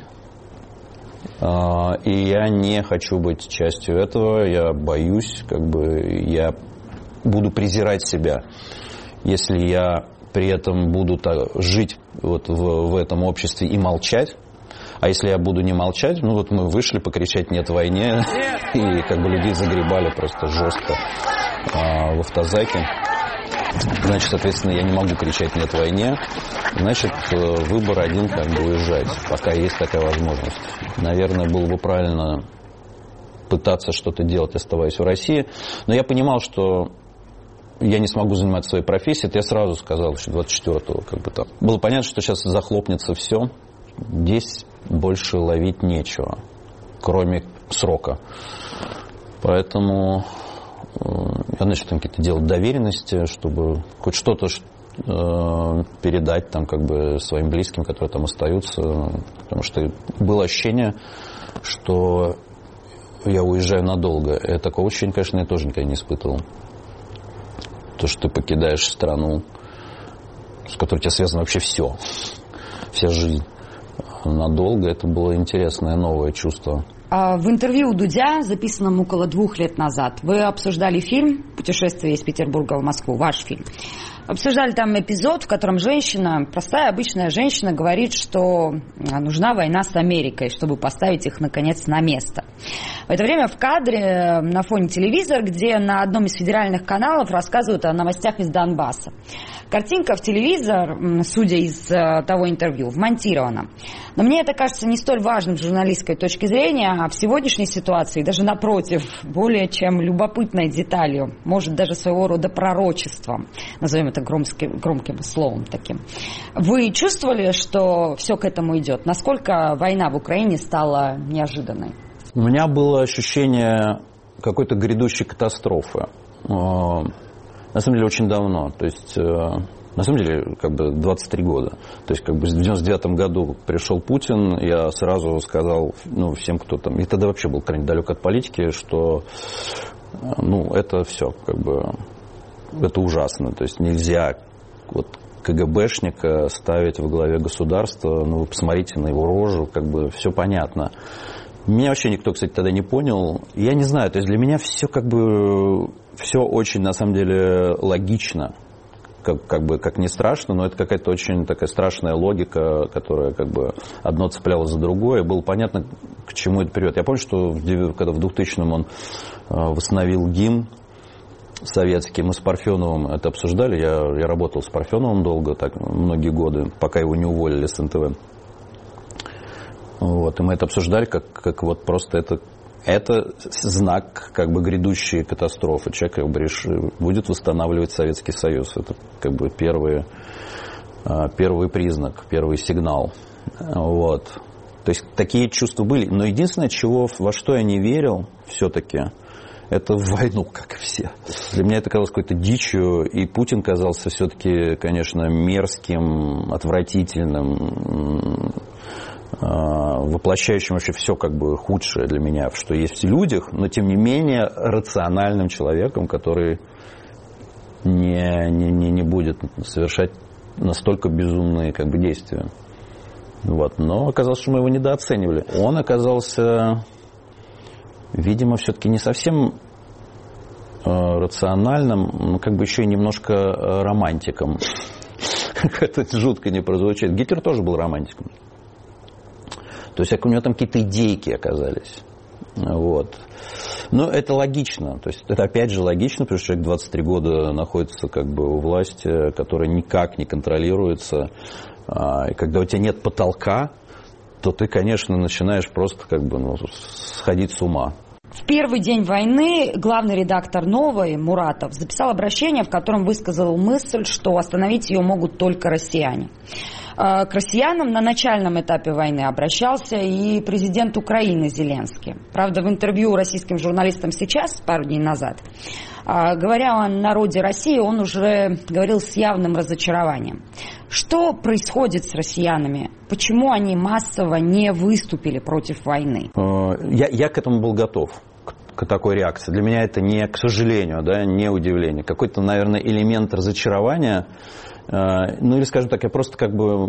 И я не хочу быть частью этого, я боюсь, как бы я буду презирать себя, если я при этом буду так, жить вот в, в этом обществе и молчать. А если я буду не молчать, ну вот мы вышли покричать «нет войне», и как бы людей загребали просто жестко а, в автозаке. Значит, соответственно, я не могу кричать «нет войне». Значит, выбор один, как бы уезжать, пока есть такая возможность. Наверное, было бы правильно пытаться что-то делать, оставаясь в России. Но я понимал, что я не смогу заниматься своей профессией. Это я сразу сказал, что двадцать четвёртого как бы там. Было понятно, что сейчас захлопнется все. Здесь больше ловить нечего, кроме срока. Поэтому я начал там какие-то делать доверенности, чтобы хоть что-то э, передать там как бы своим близким, которые там остаются. Потому что было ощущение, что я уезжаю надолго. И такого ощущения, конечно, я тоже никогда не испытывал. То, что ты покидаешь страну, с которой у тебя связано вообще все, вся жизнь. Надолго это было интересное новое чувство. В интервью у Дудя, записанном около двух лет назад, вы обсуждали фильм «Путешествие из Петербурга в Москву», ваш фильм. Обсуждали там эпизод, в котором женщина, простая обычная женщина, говорит, что нужна война с Америкой, чтобы поставить их, наконец, на место. В это время в кадре на фоне телевизор, где на одном из федеральных каналов рассказывают о новостях из Донбасса. Картинка в телевизор, судя из того интервью, вмонтирована. Но мне это кажется не столь важным с журналистской точки зрения, а в сегодняшней ситуации, даже напротив, более чем любопытной деталью, может даже своего рода пророчеством, назовем это громким, громким словом таким. Вы чувствовали, что все к этому идет? Насколько война в Украине стала неожиданной? У меня было ощущение какой-то грядущей катастрофы. На самом деле очень давно. То есть, на самом деле, как бы двадцать три года. То есть, как бы в девяносто девятом году пришел Путин, я сразу сказал, ну, всем, кто там, и тогда вообще был крайне далек от политики, что, ну, это все, как бы, это ужасно. То есть, нельзя вот КГБшника ставить во главе государства, ну, вы посмотрите на его рожу, как бы, все понятно. Меня вообще никто, кстати, тогда не понял. Я не знаю, то есть для меня все как бы, все очень, на самом деле, логично. Как, как бы, как не страшно, но это какая-то очень такая страшная логика, которая как бы одно цепляло за другое. Было понятно, к чему это приведет. Я помню, что в, когда в двухтысячном он восстановил гимн советский, мы с Парфеновым это обсуждали. Я, я работал с Парфеновым долго, так, многие годы, пока его не уволили с эн тэ вэ. Вот, и мы это обсуждали, как, как вот просто это, это знак как бы грядущей катастрофы. Человек как бы решил, будет восстанавливать Советский Союз. Это как бы первый, первый признак, первый сигнал. Вот. То есть такие чувства были. Но единственное, чего, во что я не верил все-таки, это в войну, как и все. Для меня это казалось какой-то дичью, и Путин казался все-таки, конечно, мерзким, отвратительным, воплощающим вообще все как бы худшее для меня, что есть в людях, но тем не менее рациональным человеком, который не, не, не, не будет совершать настолько безумные как бы действия. Вот. Но оказалось, что мы его недооценивали. Он оказался, видимо, все-таки не совсем рациональным, но как бы еще и немножко романтиком. Это жутко не прозвучит. Гитлер тоже был романтиком. То есть у него там какие-то идейки оказались. Вот. Но это логично. То есть это опять же логично, потому что человек двадцать три года находится как бы у власти, которая никак не контролируется. И когда у тебя нет потолка, то ты, конечно, начинаешь просто как бы ну, сходить с ума. В первый день войны главный редактор «Новой» Муратов записал обращение, в котором высказал мысль, что остановить ее могут только россияне. К россиянам на начальном этапе войны обращался и президент Украины Зеленский. Правда, в интервью российским журналистам сейчас, пару дней назад, говоря о народе России, он уже говорил с явным разочарованием. Что происходит с россиянами? Почему они массово не выступили против войны? Я, я к этому был готов, к такой реакции. Для меня это не, к сожалению, да, не удивление. Какой-то, наверное, элемент разочарования. Ну или, скажем так, я просто как бы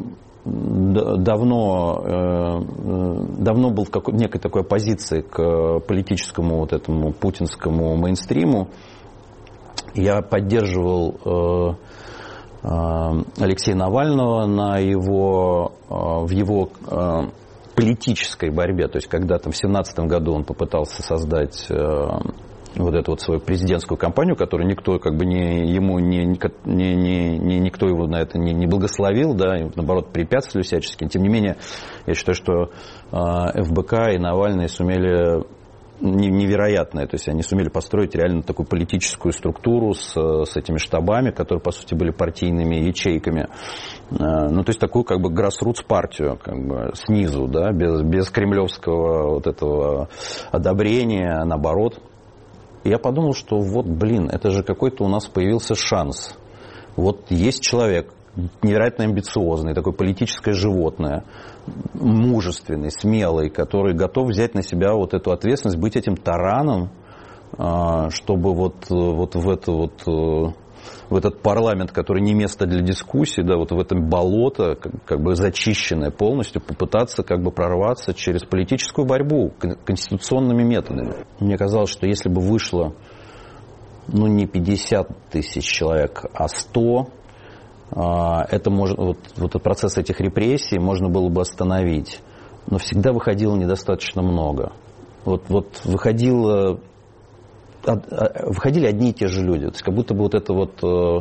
давно, давно был в какой, некой такой оппозиции к политическому вот этому путинскому мейнстриму. Я поддерживал Алексея Навального на его, в его политической борьбе. То есть, когда там в семнадцатом году он попытался создать вот эту вот свою президентскую кампанию, которую никто как бы не, ему не, не, не, не, никто его на это не, не благословил, да, и, наоборот, препятствовали всячески. Тем не менее, я считаю, что эф бэ ка и Навальный сумели невероятное, то есть они сумели построить реально такую политическую структуру с, с этими штабами, которые, по сути, были партийными ячейками. Ну, то есть такую как бы грассрутс партию, как бы снизу, да, без, без кремлевского вот этого одобрения, наоборот. И я подумал, что вот, блин, это же какой-то у нас появился шанс. Вот есть человек, невероятно амбициозный, такое политическое животное, мужественный, смелый, который готов взять на себя вот эту ответственность, быть этим тараном, чтобы вот, вот в это вот... в этот парламент, который не место для дискуссий, да, вот в этом болото, как, как бы зачищенное полностью, попытаться как бы прорваться через политическую борьбу конституционными методами. Мне казалось, что если бы вышло, ну, не пятьдесят тысяч человек, а сто, это можно, вот, вот этот процесс этих репрессий можно было бы остановить. Но всегда выходило недостаточно много. Вот, вот выходило... выходили одни и те же люди. То есть как будто бы вот это вот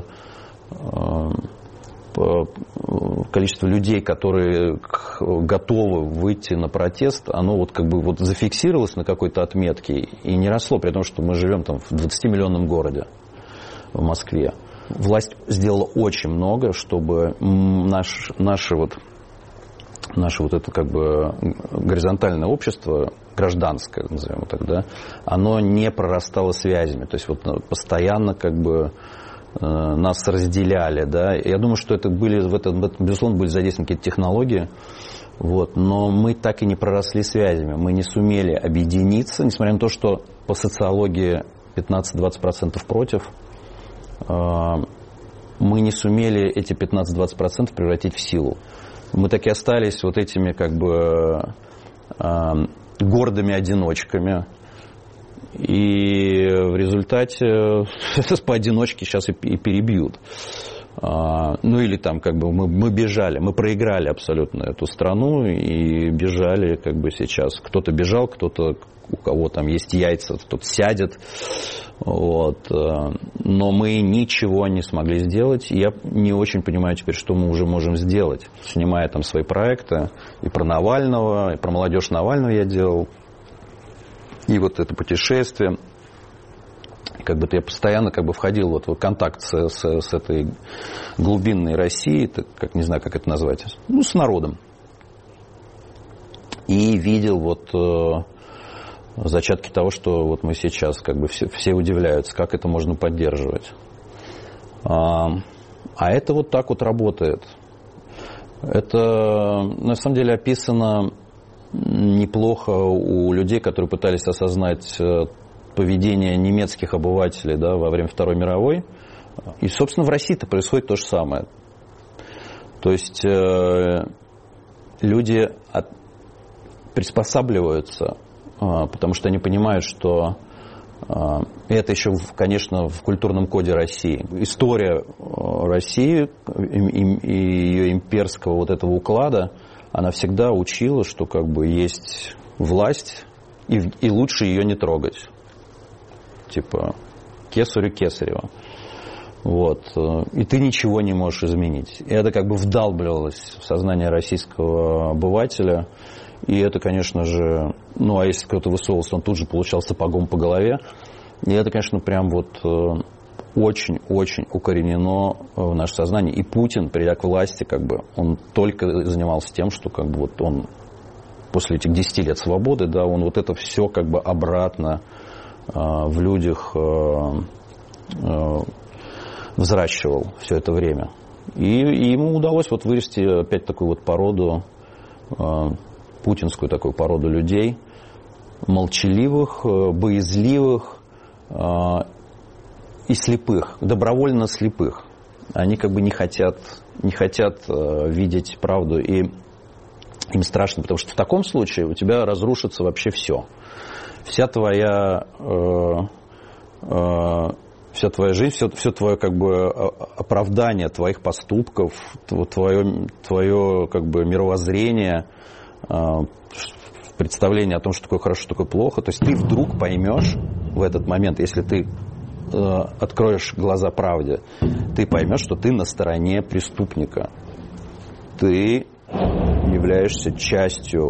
э, э, количество людей, которые готовы выйти на протест, оно вот как бы вот зафиксировалось на какой-то отметке и не росло, при том, что мы живем там в двадцатимиллионном городе в Москве. Власть сделала очень много, чтобы наш, наше вот наше вот это как бы горизонтальное общество, гражданское, назовем его так, да, оно не прорастало связями. То есть вот постоянно как бы э, нас разделяли, да. Я думаю, что это были, в этом, в этом, безусловно, были задействованы какие-то технологии, вот, но мы так и не проросли связями. Мы не сумели объединиться, несмотря на то, что по социологии пятнадцать-двадцать процентов против, э, мы не сумели эти пятнадцать-двадцать процентов превратить в силу. Мы так и остались вот этими как бы э, гордыми одиночками. И в результате поодиночке сейчас и перебьют. Ну или там как бы мы, мы бежали, мы проиграли абсолютно эту страну и бежали как бы сейчас. Кто-то бежал, кто-то, у кого там есть яйца, тот сядет. Вот. Но мы ничего не смогли сделать. И я не очень понимаю теперь, что мы уже можем сделать. Снимая там свои проекты и про Навального, и про молодежь Навального я делал. И вот это путешествие. Как бы я постоянно как бы входил вот в контакт с, с, с этой глубинной Россией, как, не знаю, как это назвать, ну, с народом. И видел вот э, зачатки того, что вот мы сейчас, как бы все, все удивляются, как это можно поддерживать. А, а это вот так вот работает. Это на самом деле описано неплохо у людей, которые пытались осознать поведение немецких обывателей, да, во время Второй мировой. И, собственно, в России-то происходит то же самое. То есть э, люди от, приспосабливаются, э, потому что они понимают, что э, это еще, конечно, в культурном коде России. История России и, и ее имперского вот этого уклада, она всегда учила, что как бы есть власть, и, и лучше ее не трогать. Типа кесарю кесарева. Вот. И ты ничего не можешь изменить. И это как бы вдалбливалось в сознание российского обывателя. И это, конечно же, ну, а если кто-то высовывался, он тут же получал сапогом по голове. И это, конечно, прям вот очень-очень укоренено в наше сознание. И Путин, придя к власти, как бы, он только занимался тем, что как бы вот он после этих десяти лет свободы, да, он вот это все как бы обратно в людях взращивал все это время. И, и ему удалось вот вырасти опять такую вот породу, путинскую такую породу людей, молчаливых, боязливых и слепых, добровольно слепых. Они как бы не хотят, не хотят видеть правду, и им страшно, потому что в таком случае у тебя разрушится вообще все. Вся твоя, э, э, вся твоя жизнь, все, все твое как бы оправдание твоих поступков, твое, твое как бы мировоззрение, э, представление о том, что такое хорошо, что такое плохо. То есть ты вдруг поймешь в этот момент, если ты э, откроешь глаза правде, ты поймешь, что ты на стороне преступника. Ты являешься частью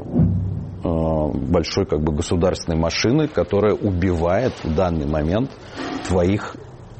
большой как бы государственной машины, которая убивает в данный момент твоих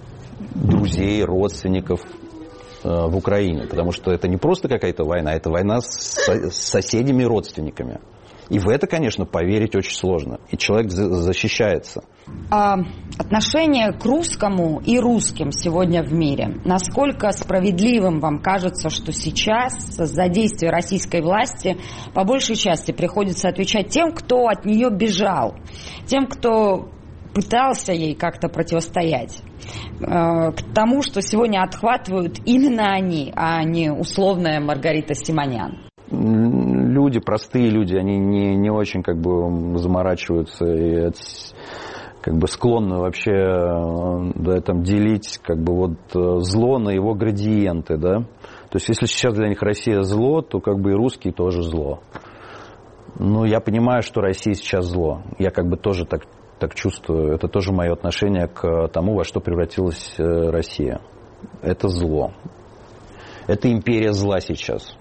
друзей, родственников э, в Украине. Потому что это не просто какая-то война, это война с, с соседями и родственниками. И в это, конечно, поверить очень сложно. И человек защищается. А отношение к русскому и русским сегодня в мире. Насколько справедливым вам кажется, что сейчас за действия российской власти по большей части приходится отвечать тем, кто от нее бежал, тем, кто пытался ей как-то противостоять, к тому, что сегодня отхватывают именно они, а не условная Маргарита Симонян? Люди, простые люди, они не, не очень как бы заморачиваются и как бы склонны вообще, да, там, делить как бы вот зло на его градиенты, да. То есть если сейчас для них Россия зло, то как бы и русские тоже зло. Ну, я понимаю, что Россия сейчас зло. Я как бы тоже так, так чувствую. Это тоже мое отношение к тому, во что превратилась Россия. Это зло. Это империя зла сейчас.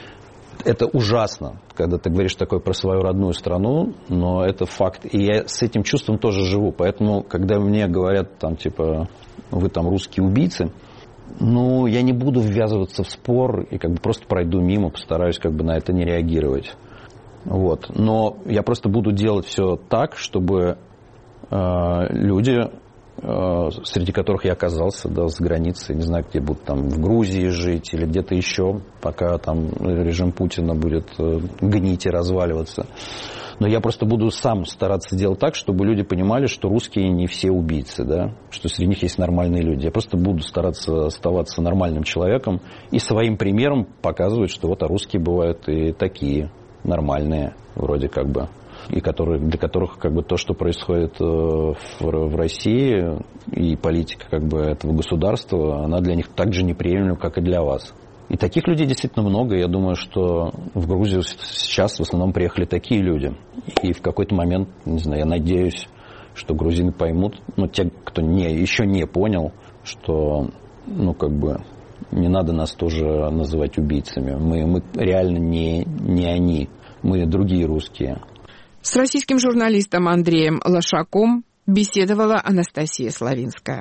Это ужасно, когда ты говоришь такое про свою родную страну, но это факт. И я с этим чувством тоже живу. Поэтому, когда мне говорят, там, типа, вы там русские убийцы, ну, я не буду ввязываться в спор и как бы просто пройду мимо, постараюсь как бы на это не реагировать. Вот. Но я просто буду делать все так, чтобы э, люди, э, среди которых я оказался, да, с границы, не знаю, где будут там в Грузии жить или где-то еще, пока там режим Путина будет э, гнить и разваливаться. Но я просто буду сам стараться сделать так, чтобы люди понимали, что русские не все убийцы, да, что среди них есть нормальные люди. Я просто буду стараться оставаться нормальным человеком и своим примером показывать, что вот а русские бывают и такие нормальные, вроде как бы. и которые, для которых как бы то, что происходит в, в России, и политика как бы этого государства, она для них так же неприемлема, как и для вас. И таких людей действительно много. Я думаю, что в Грузию сейчас в основном приехали такие люди. И в какой-то момент, не знаю, я надеюсь, что грузины поймут, ну, те, кто не, еще не понял, что, ну, как бы, не надо нас тоже называть убийцами. Мы, мы реально не, не они, мы другие русские. С российским журналистом Андреем Лошаком беседовала Анастасия Славинская.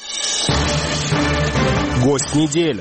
Гость недели.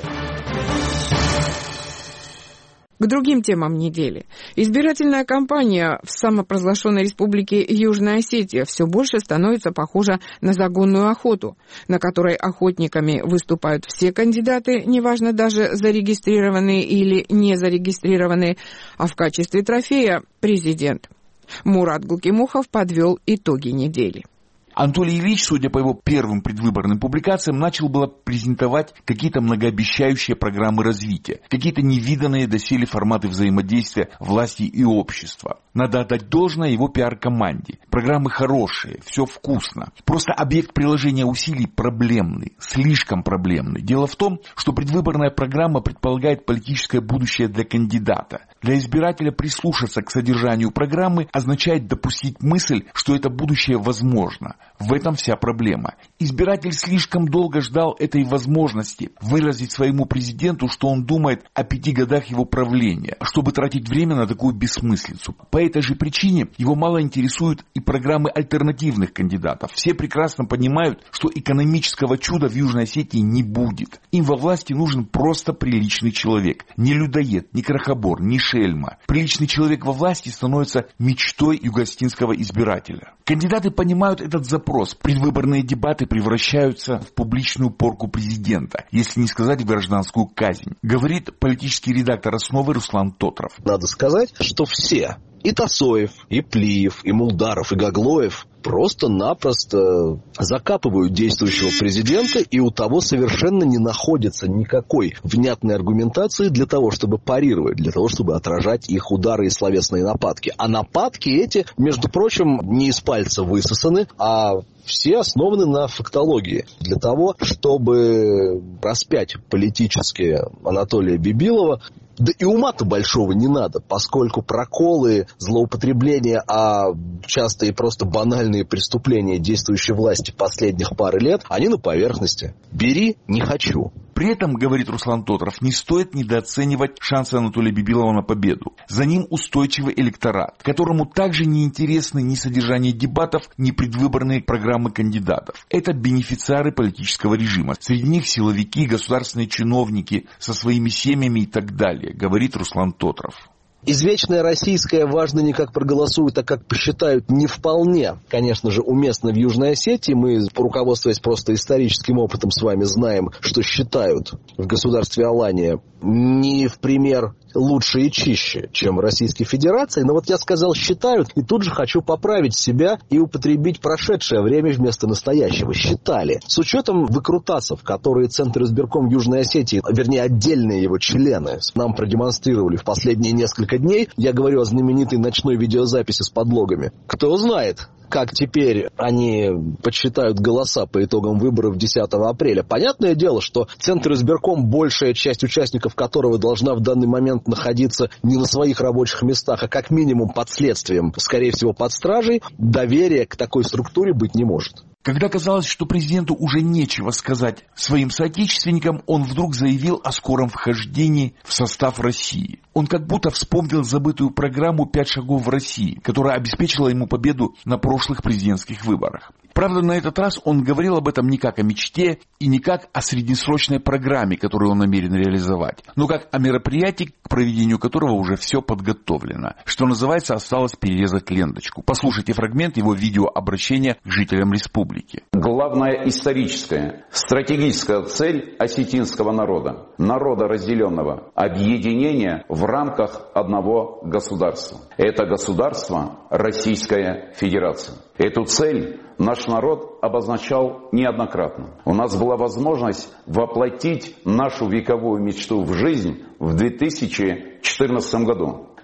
К другим темам недели. Избирательная кампания в самопровозглашенной республике Южная Осетия все больше становится похожа на загонную охоту, на которой охотниками выступают все кандидаты, неважно даже зарегистрированные или не зарегистрированные, а в качестве трофея – президент. Мурат Гулкимухов подвел итоги недели. Анатолий Ильич, судя по его первым предвыборным публикациям, начал было презентовать какие-то многообещающие программы развития, какие-то невиданные доселе форматы взаимодействия власти и общества. Надо отдать должное его пиар-команде. Программы хорошие, все вкусно. Просто объект приложения усилий проблемный, слишком проблемный. Дело в том, что предвыборная программа предполагает политическое будущее для кандидата. Для избирателя прислушаться к содержанию программы означает допустить мысль, что это будущее возможно. В этом вся проблема. Избиратель слишком долго ждал этой возможности выразить своему президенту, что он думает о пяти годах его правления, чтобы тратить время на такую бессмыслицу. По этой же причине его мало интересуют и программы альтернативных кандидатов. Все прекрасно понимают, что экономического чуда в Южной Осетии не будет. Им во власти нужен просто приличный человек. Не людоед, не крохобор, не шельма. Приличный человек во власти становится мечтой югоостинского избирателя. Кандидаты понимают этот запрос. Предвыборные дебаты превращаются в публичную порку президента, если не сказать в гражданскую казнь, говорит политический редактор «Основы» Руслан Тотров. Надо сказать, что все, и Тасоев, и Плиев, и Мулдаров, и Гаглоев просто-напросто закапывают действующего президента, и у того совершенно не находится никакой внятной аргументации для того, чтобы парировать, для того, чтобы отражать их удары и словесные нападки. А нападки эти, между прочим, не из пальца высосаны, а все основаны на фактологии. Для того, чтобы распять политически Анатолия Бибилова, да и ума-то большого не надо, поскольку проколы, злоупотребления, а часто и просто банальные преступления действующей власти последних пары лет, они на поверхности. Бери, не хочу. При этом, говорит Руслан Тотров, не стоит недооценивать шансы Анатолия Бибилова на победу. За ним устойчивый электорат, которому также не интересны ни содержание дебатов, ни предвыборные программы кандидатов. Это бенефициары политического режима. Среди них силовики, государственные чиновники со своими семьями и так далее, говорит Руслан Тотров. Извечное российское «важно не как проголосуют, а как посчитают» не вполне, конечно же, уместно в Южной Осетии. Мы, руководствуясь просто историческим опытом, с вами знаем, что считают в государстве Алания не в пример лучше и чище, чем в Российской Федерации. Но вот я сказал «считают», и тут же хочу поправить себя и употребить прошедшее время вместо настоящего. Считали. С учетом выкрутасов, которые Центр избирком Южной Осетии, вернее, отдельные его члены, нам продемонстрировали в последние несколько дней, я говорю о знаменитой ночной видеозаписи с подлогами. Кто знает, как теперь они подсчитают голоса по итогам выборов десятого апреля. Понятное дело, что Центр избирком, большая часть участников которого должна в данный момент находиться не на своих рабочих местах, а как минимум под следствием, скорее всего под стражей, доверия к такой структуре быть не может. Когда казалось, что президенту уже нечего сказать своим соотечественникам, он вдруг заявил о скором вхождении в состав России. Он как будто вспомнил забытую программу «Пять шагов в России», которая обеспечила ему победу на прошлых президентских выборах. Правда, на этот раз он говорил об этом не как о мечте и не как о среднесрочной программе, которую он намерен реализовать, но как о мероприятии, к проведению которого уже все подготовлено. Что называется, осталось перерезать ленточку. Послушайте фрагмент его видеообращения к жителям республики. Главная историческая, стратегическая цель осетинского народа, народа разделенного, объединение в рамках одного государства. Это государство Российская Федерация. Эту цель наш народ обозначал неоднократно. У нас была возможность воплотить нашу вековую мечту в жизнь в две тысячи четырнадцатом году.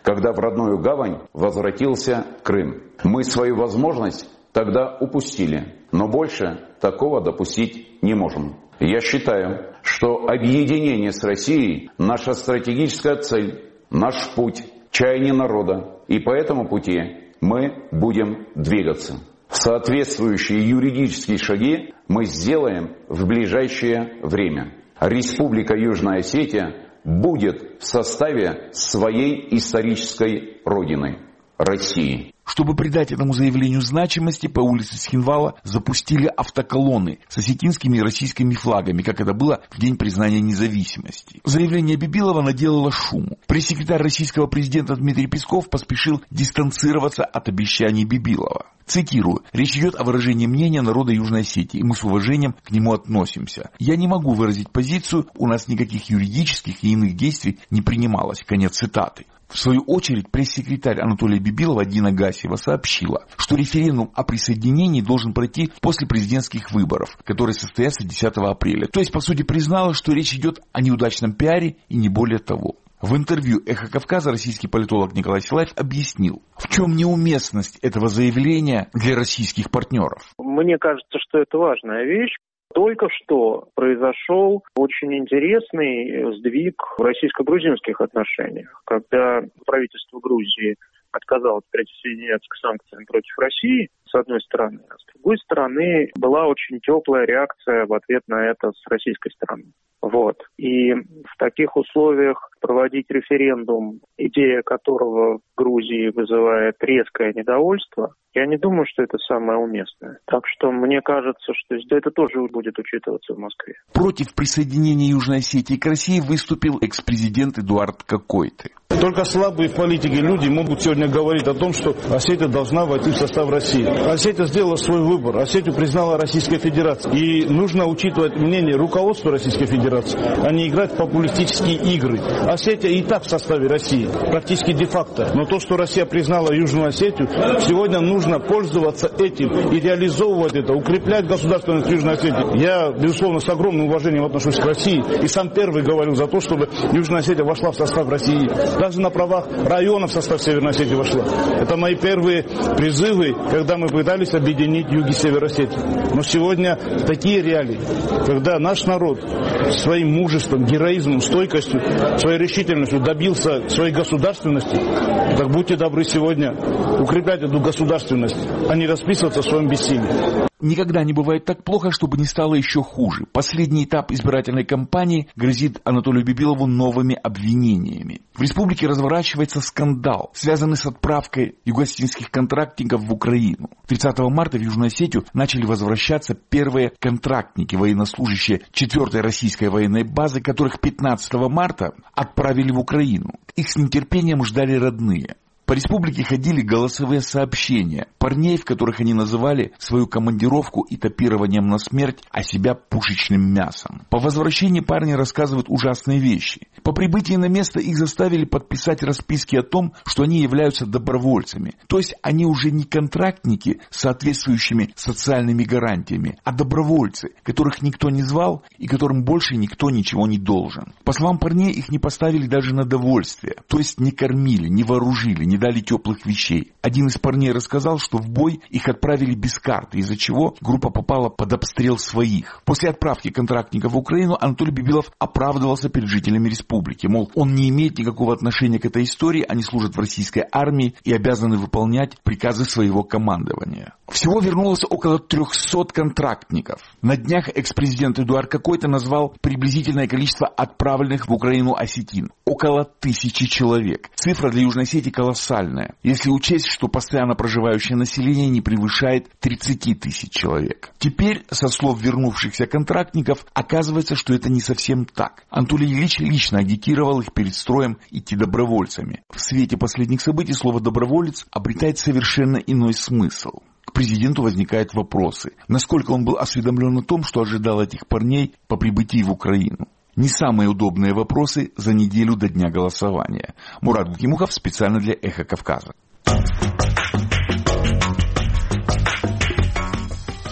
когда в родную гавань возвратился Крым. Мы свою возможность тогда упустили, но больше такого допустить не можем. Я считаю, что объединение с Россией – наша стратегическая цель, наш путь, чаяние народа, и по этому пути мы будем двигаться. Соответствующие юридические шаги мы сделаем в ближайшее время. Республика Южная Осетия будет в составе своей исторической родины – России. Чтобы придать этому заявлению значимости, по улице Схинвала запустили автоколонны с осетинскими и российскими флагами, как это было в день признания независимости. Заявление Бибилова наделало шуму. Пресс-секретарь российского президента Дмитрий Песков поспешил дистанцироваться от обещаний Бибилова. Цитирую: «Речь идет о выражении мнения народа Южной Осетии, и мы с уважением к нему относимся. Я не могу выразить позицию, у нас никаких юридических и иных действий не принималось». Конец цитаты. В свою очередь, пресс-секретарь Анатолия Бибилова Дина Гасева сообщила, что референдум о присоединении должен пройти после президентских выборов, которые состоятся десятого апреля. То есть, по сути, признала, что речь идет о неудачном пиаре и не более того. В интервью «Эхо Кавказа» российский политолог Николай Силаев объяснил, в чем неуместность этого заявления для российских партнеров. Мне кажется, что это важная вещь. Только что произошел очень интересный сдвиг в российско-грузинских отношениях, когда правительство Грузии отказалось присоединяться к санкциям против России, с одной стороны, а с другой стороны была очень теплая реакция в ответ на это с российской стороны. Вот. И в таких условиях проводить референдум, идея которого в Грузии вызывает резкое недовольство, я не думаю, что это самое уместное. Так что мне кажется, что это тоже будет учитываться в Москве. Против присоединения Южной Осетии к России выступил экс-президент Эдуард Кокойты. Только слабые в политике люди могут сегодня говорить о том, что Осетия должна войти в состав России. Осетия сделала свой выбор. Осетию признала Российская Федерация. И нужно учитывать мнение руководства Российской Федерации, а не играть в популистические игры. Осетия и так в составе России, практически де-факто. Но то, что Россия признала Южную Осетию, сегодня нужно пользоваться этим и реализовывать это, укреплять государственность Южной Осетии. Я, безусловно, с огромным уважением отношусь к России. И сам первый говорил за то, чтобы Южная Осетия вошла в состав России. Даже на правах района в состав Северной Осетии вошла. Это мои первые призывы, когда мы пытались объединить юг и север Осетии. Но сегодня такие реалии, когда наш народ своим мужеством, героизмом, стойкостью, своей решительностью добился своей государственности, так будьте добры сегодня укреплять эту государственность, а не расписываться в своем бессилии. Никогда не бывает так плохо, чтобы не стало еще хуже. Последний этап избирательной кампании грозит Анатолию Бибилову новыми обвинениями. В республике разворачивается скандал, связанный с отправкой югоосетинских контрактников в Украину. тридцатого марта в Южную Осетию начали возвращаться первые контрактники, военнослужащие четвёртой российской военной базы, которых пятнадцатого марта отправили в Украину. Их с нетерпением ждали родные. По республике ходили голосовые сообщения парней, в которых они называли свою командировку этапированием на смерть, а себя пушечным мясом. По возвращении парни рассказывают ужасные вещи. По прибытии на место их заставили подписать расписки о том, что они являются добровольцами. То есть они уже не контрактники с соответствующими социальными гарантиями, а добровольцы, которых никто не звал и которым больше никто ничего не должен. По словам парней, их не поставили даже на довольствие. То есть не кормили, не вооружили, не дали теплых вещей. Один из парней рассказал, что в бой их отправили без карты, из-за чего группа попала под обстрел своих. После отправки контрактников в Украину Анатолий Бибилов оправдывался перед жителями республики. Мол, он не имеет никакого отношения к этой истории, они служат в российской армии и обязаны выполнять приказы своего командования. Всего вернулось около трехсот контрактников. На днях экс-президент Эдуард Кокойты назвал приблизительное количество отправленных в Украину осетин. Около тысячи человек. Цифра для Южной Осетии колоссальная, если учесть, что постоянно проживающее население не превышает тридцать тысяч человек. Теперь, со слов вернувшихся контрактников, оказывается, что это не совсем так. Анатолий Ильич лично агитировал их перед строем идти добровольцами. В свете последних событий слово «доброволец» обретает совершенно иной смысл. К президенту возникают вопросы. Насколько он был осведомлен о том, что ожидал этих парней по прибытии в Украину? Не самые удобные вопросы за неделю до дня голосования. Мурат Букимухов специально для «Эхо Кавказа».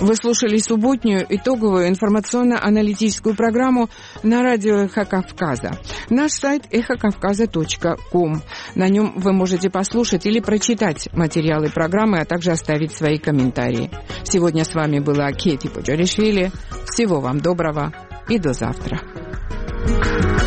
Вы слушали субботнюю итоговую информационно-аналитическую программу на радио «Эхо Кавказа». Наш сайт эхо кавказа точка ком. На нем вы можете послушать или прочитать материалы программы, а также оставить свои комментарии. Сегодня с вами была Кети Поджаришвили. Всего вам доброго и до завтра.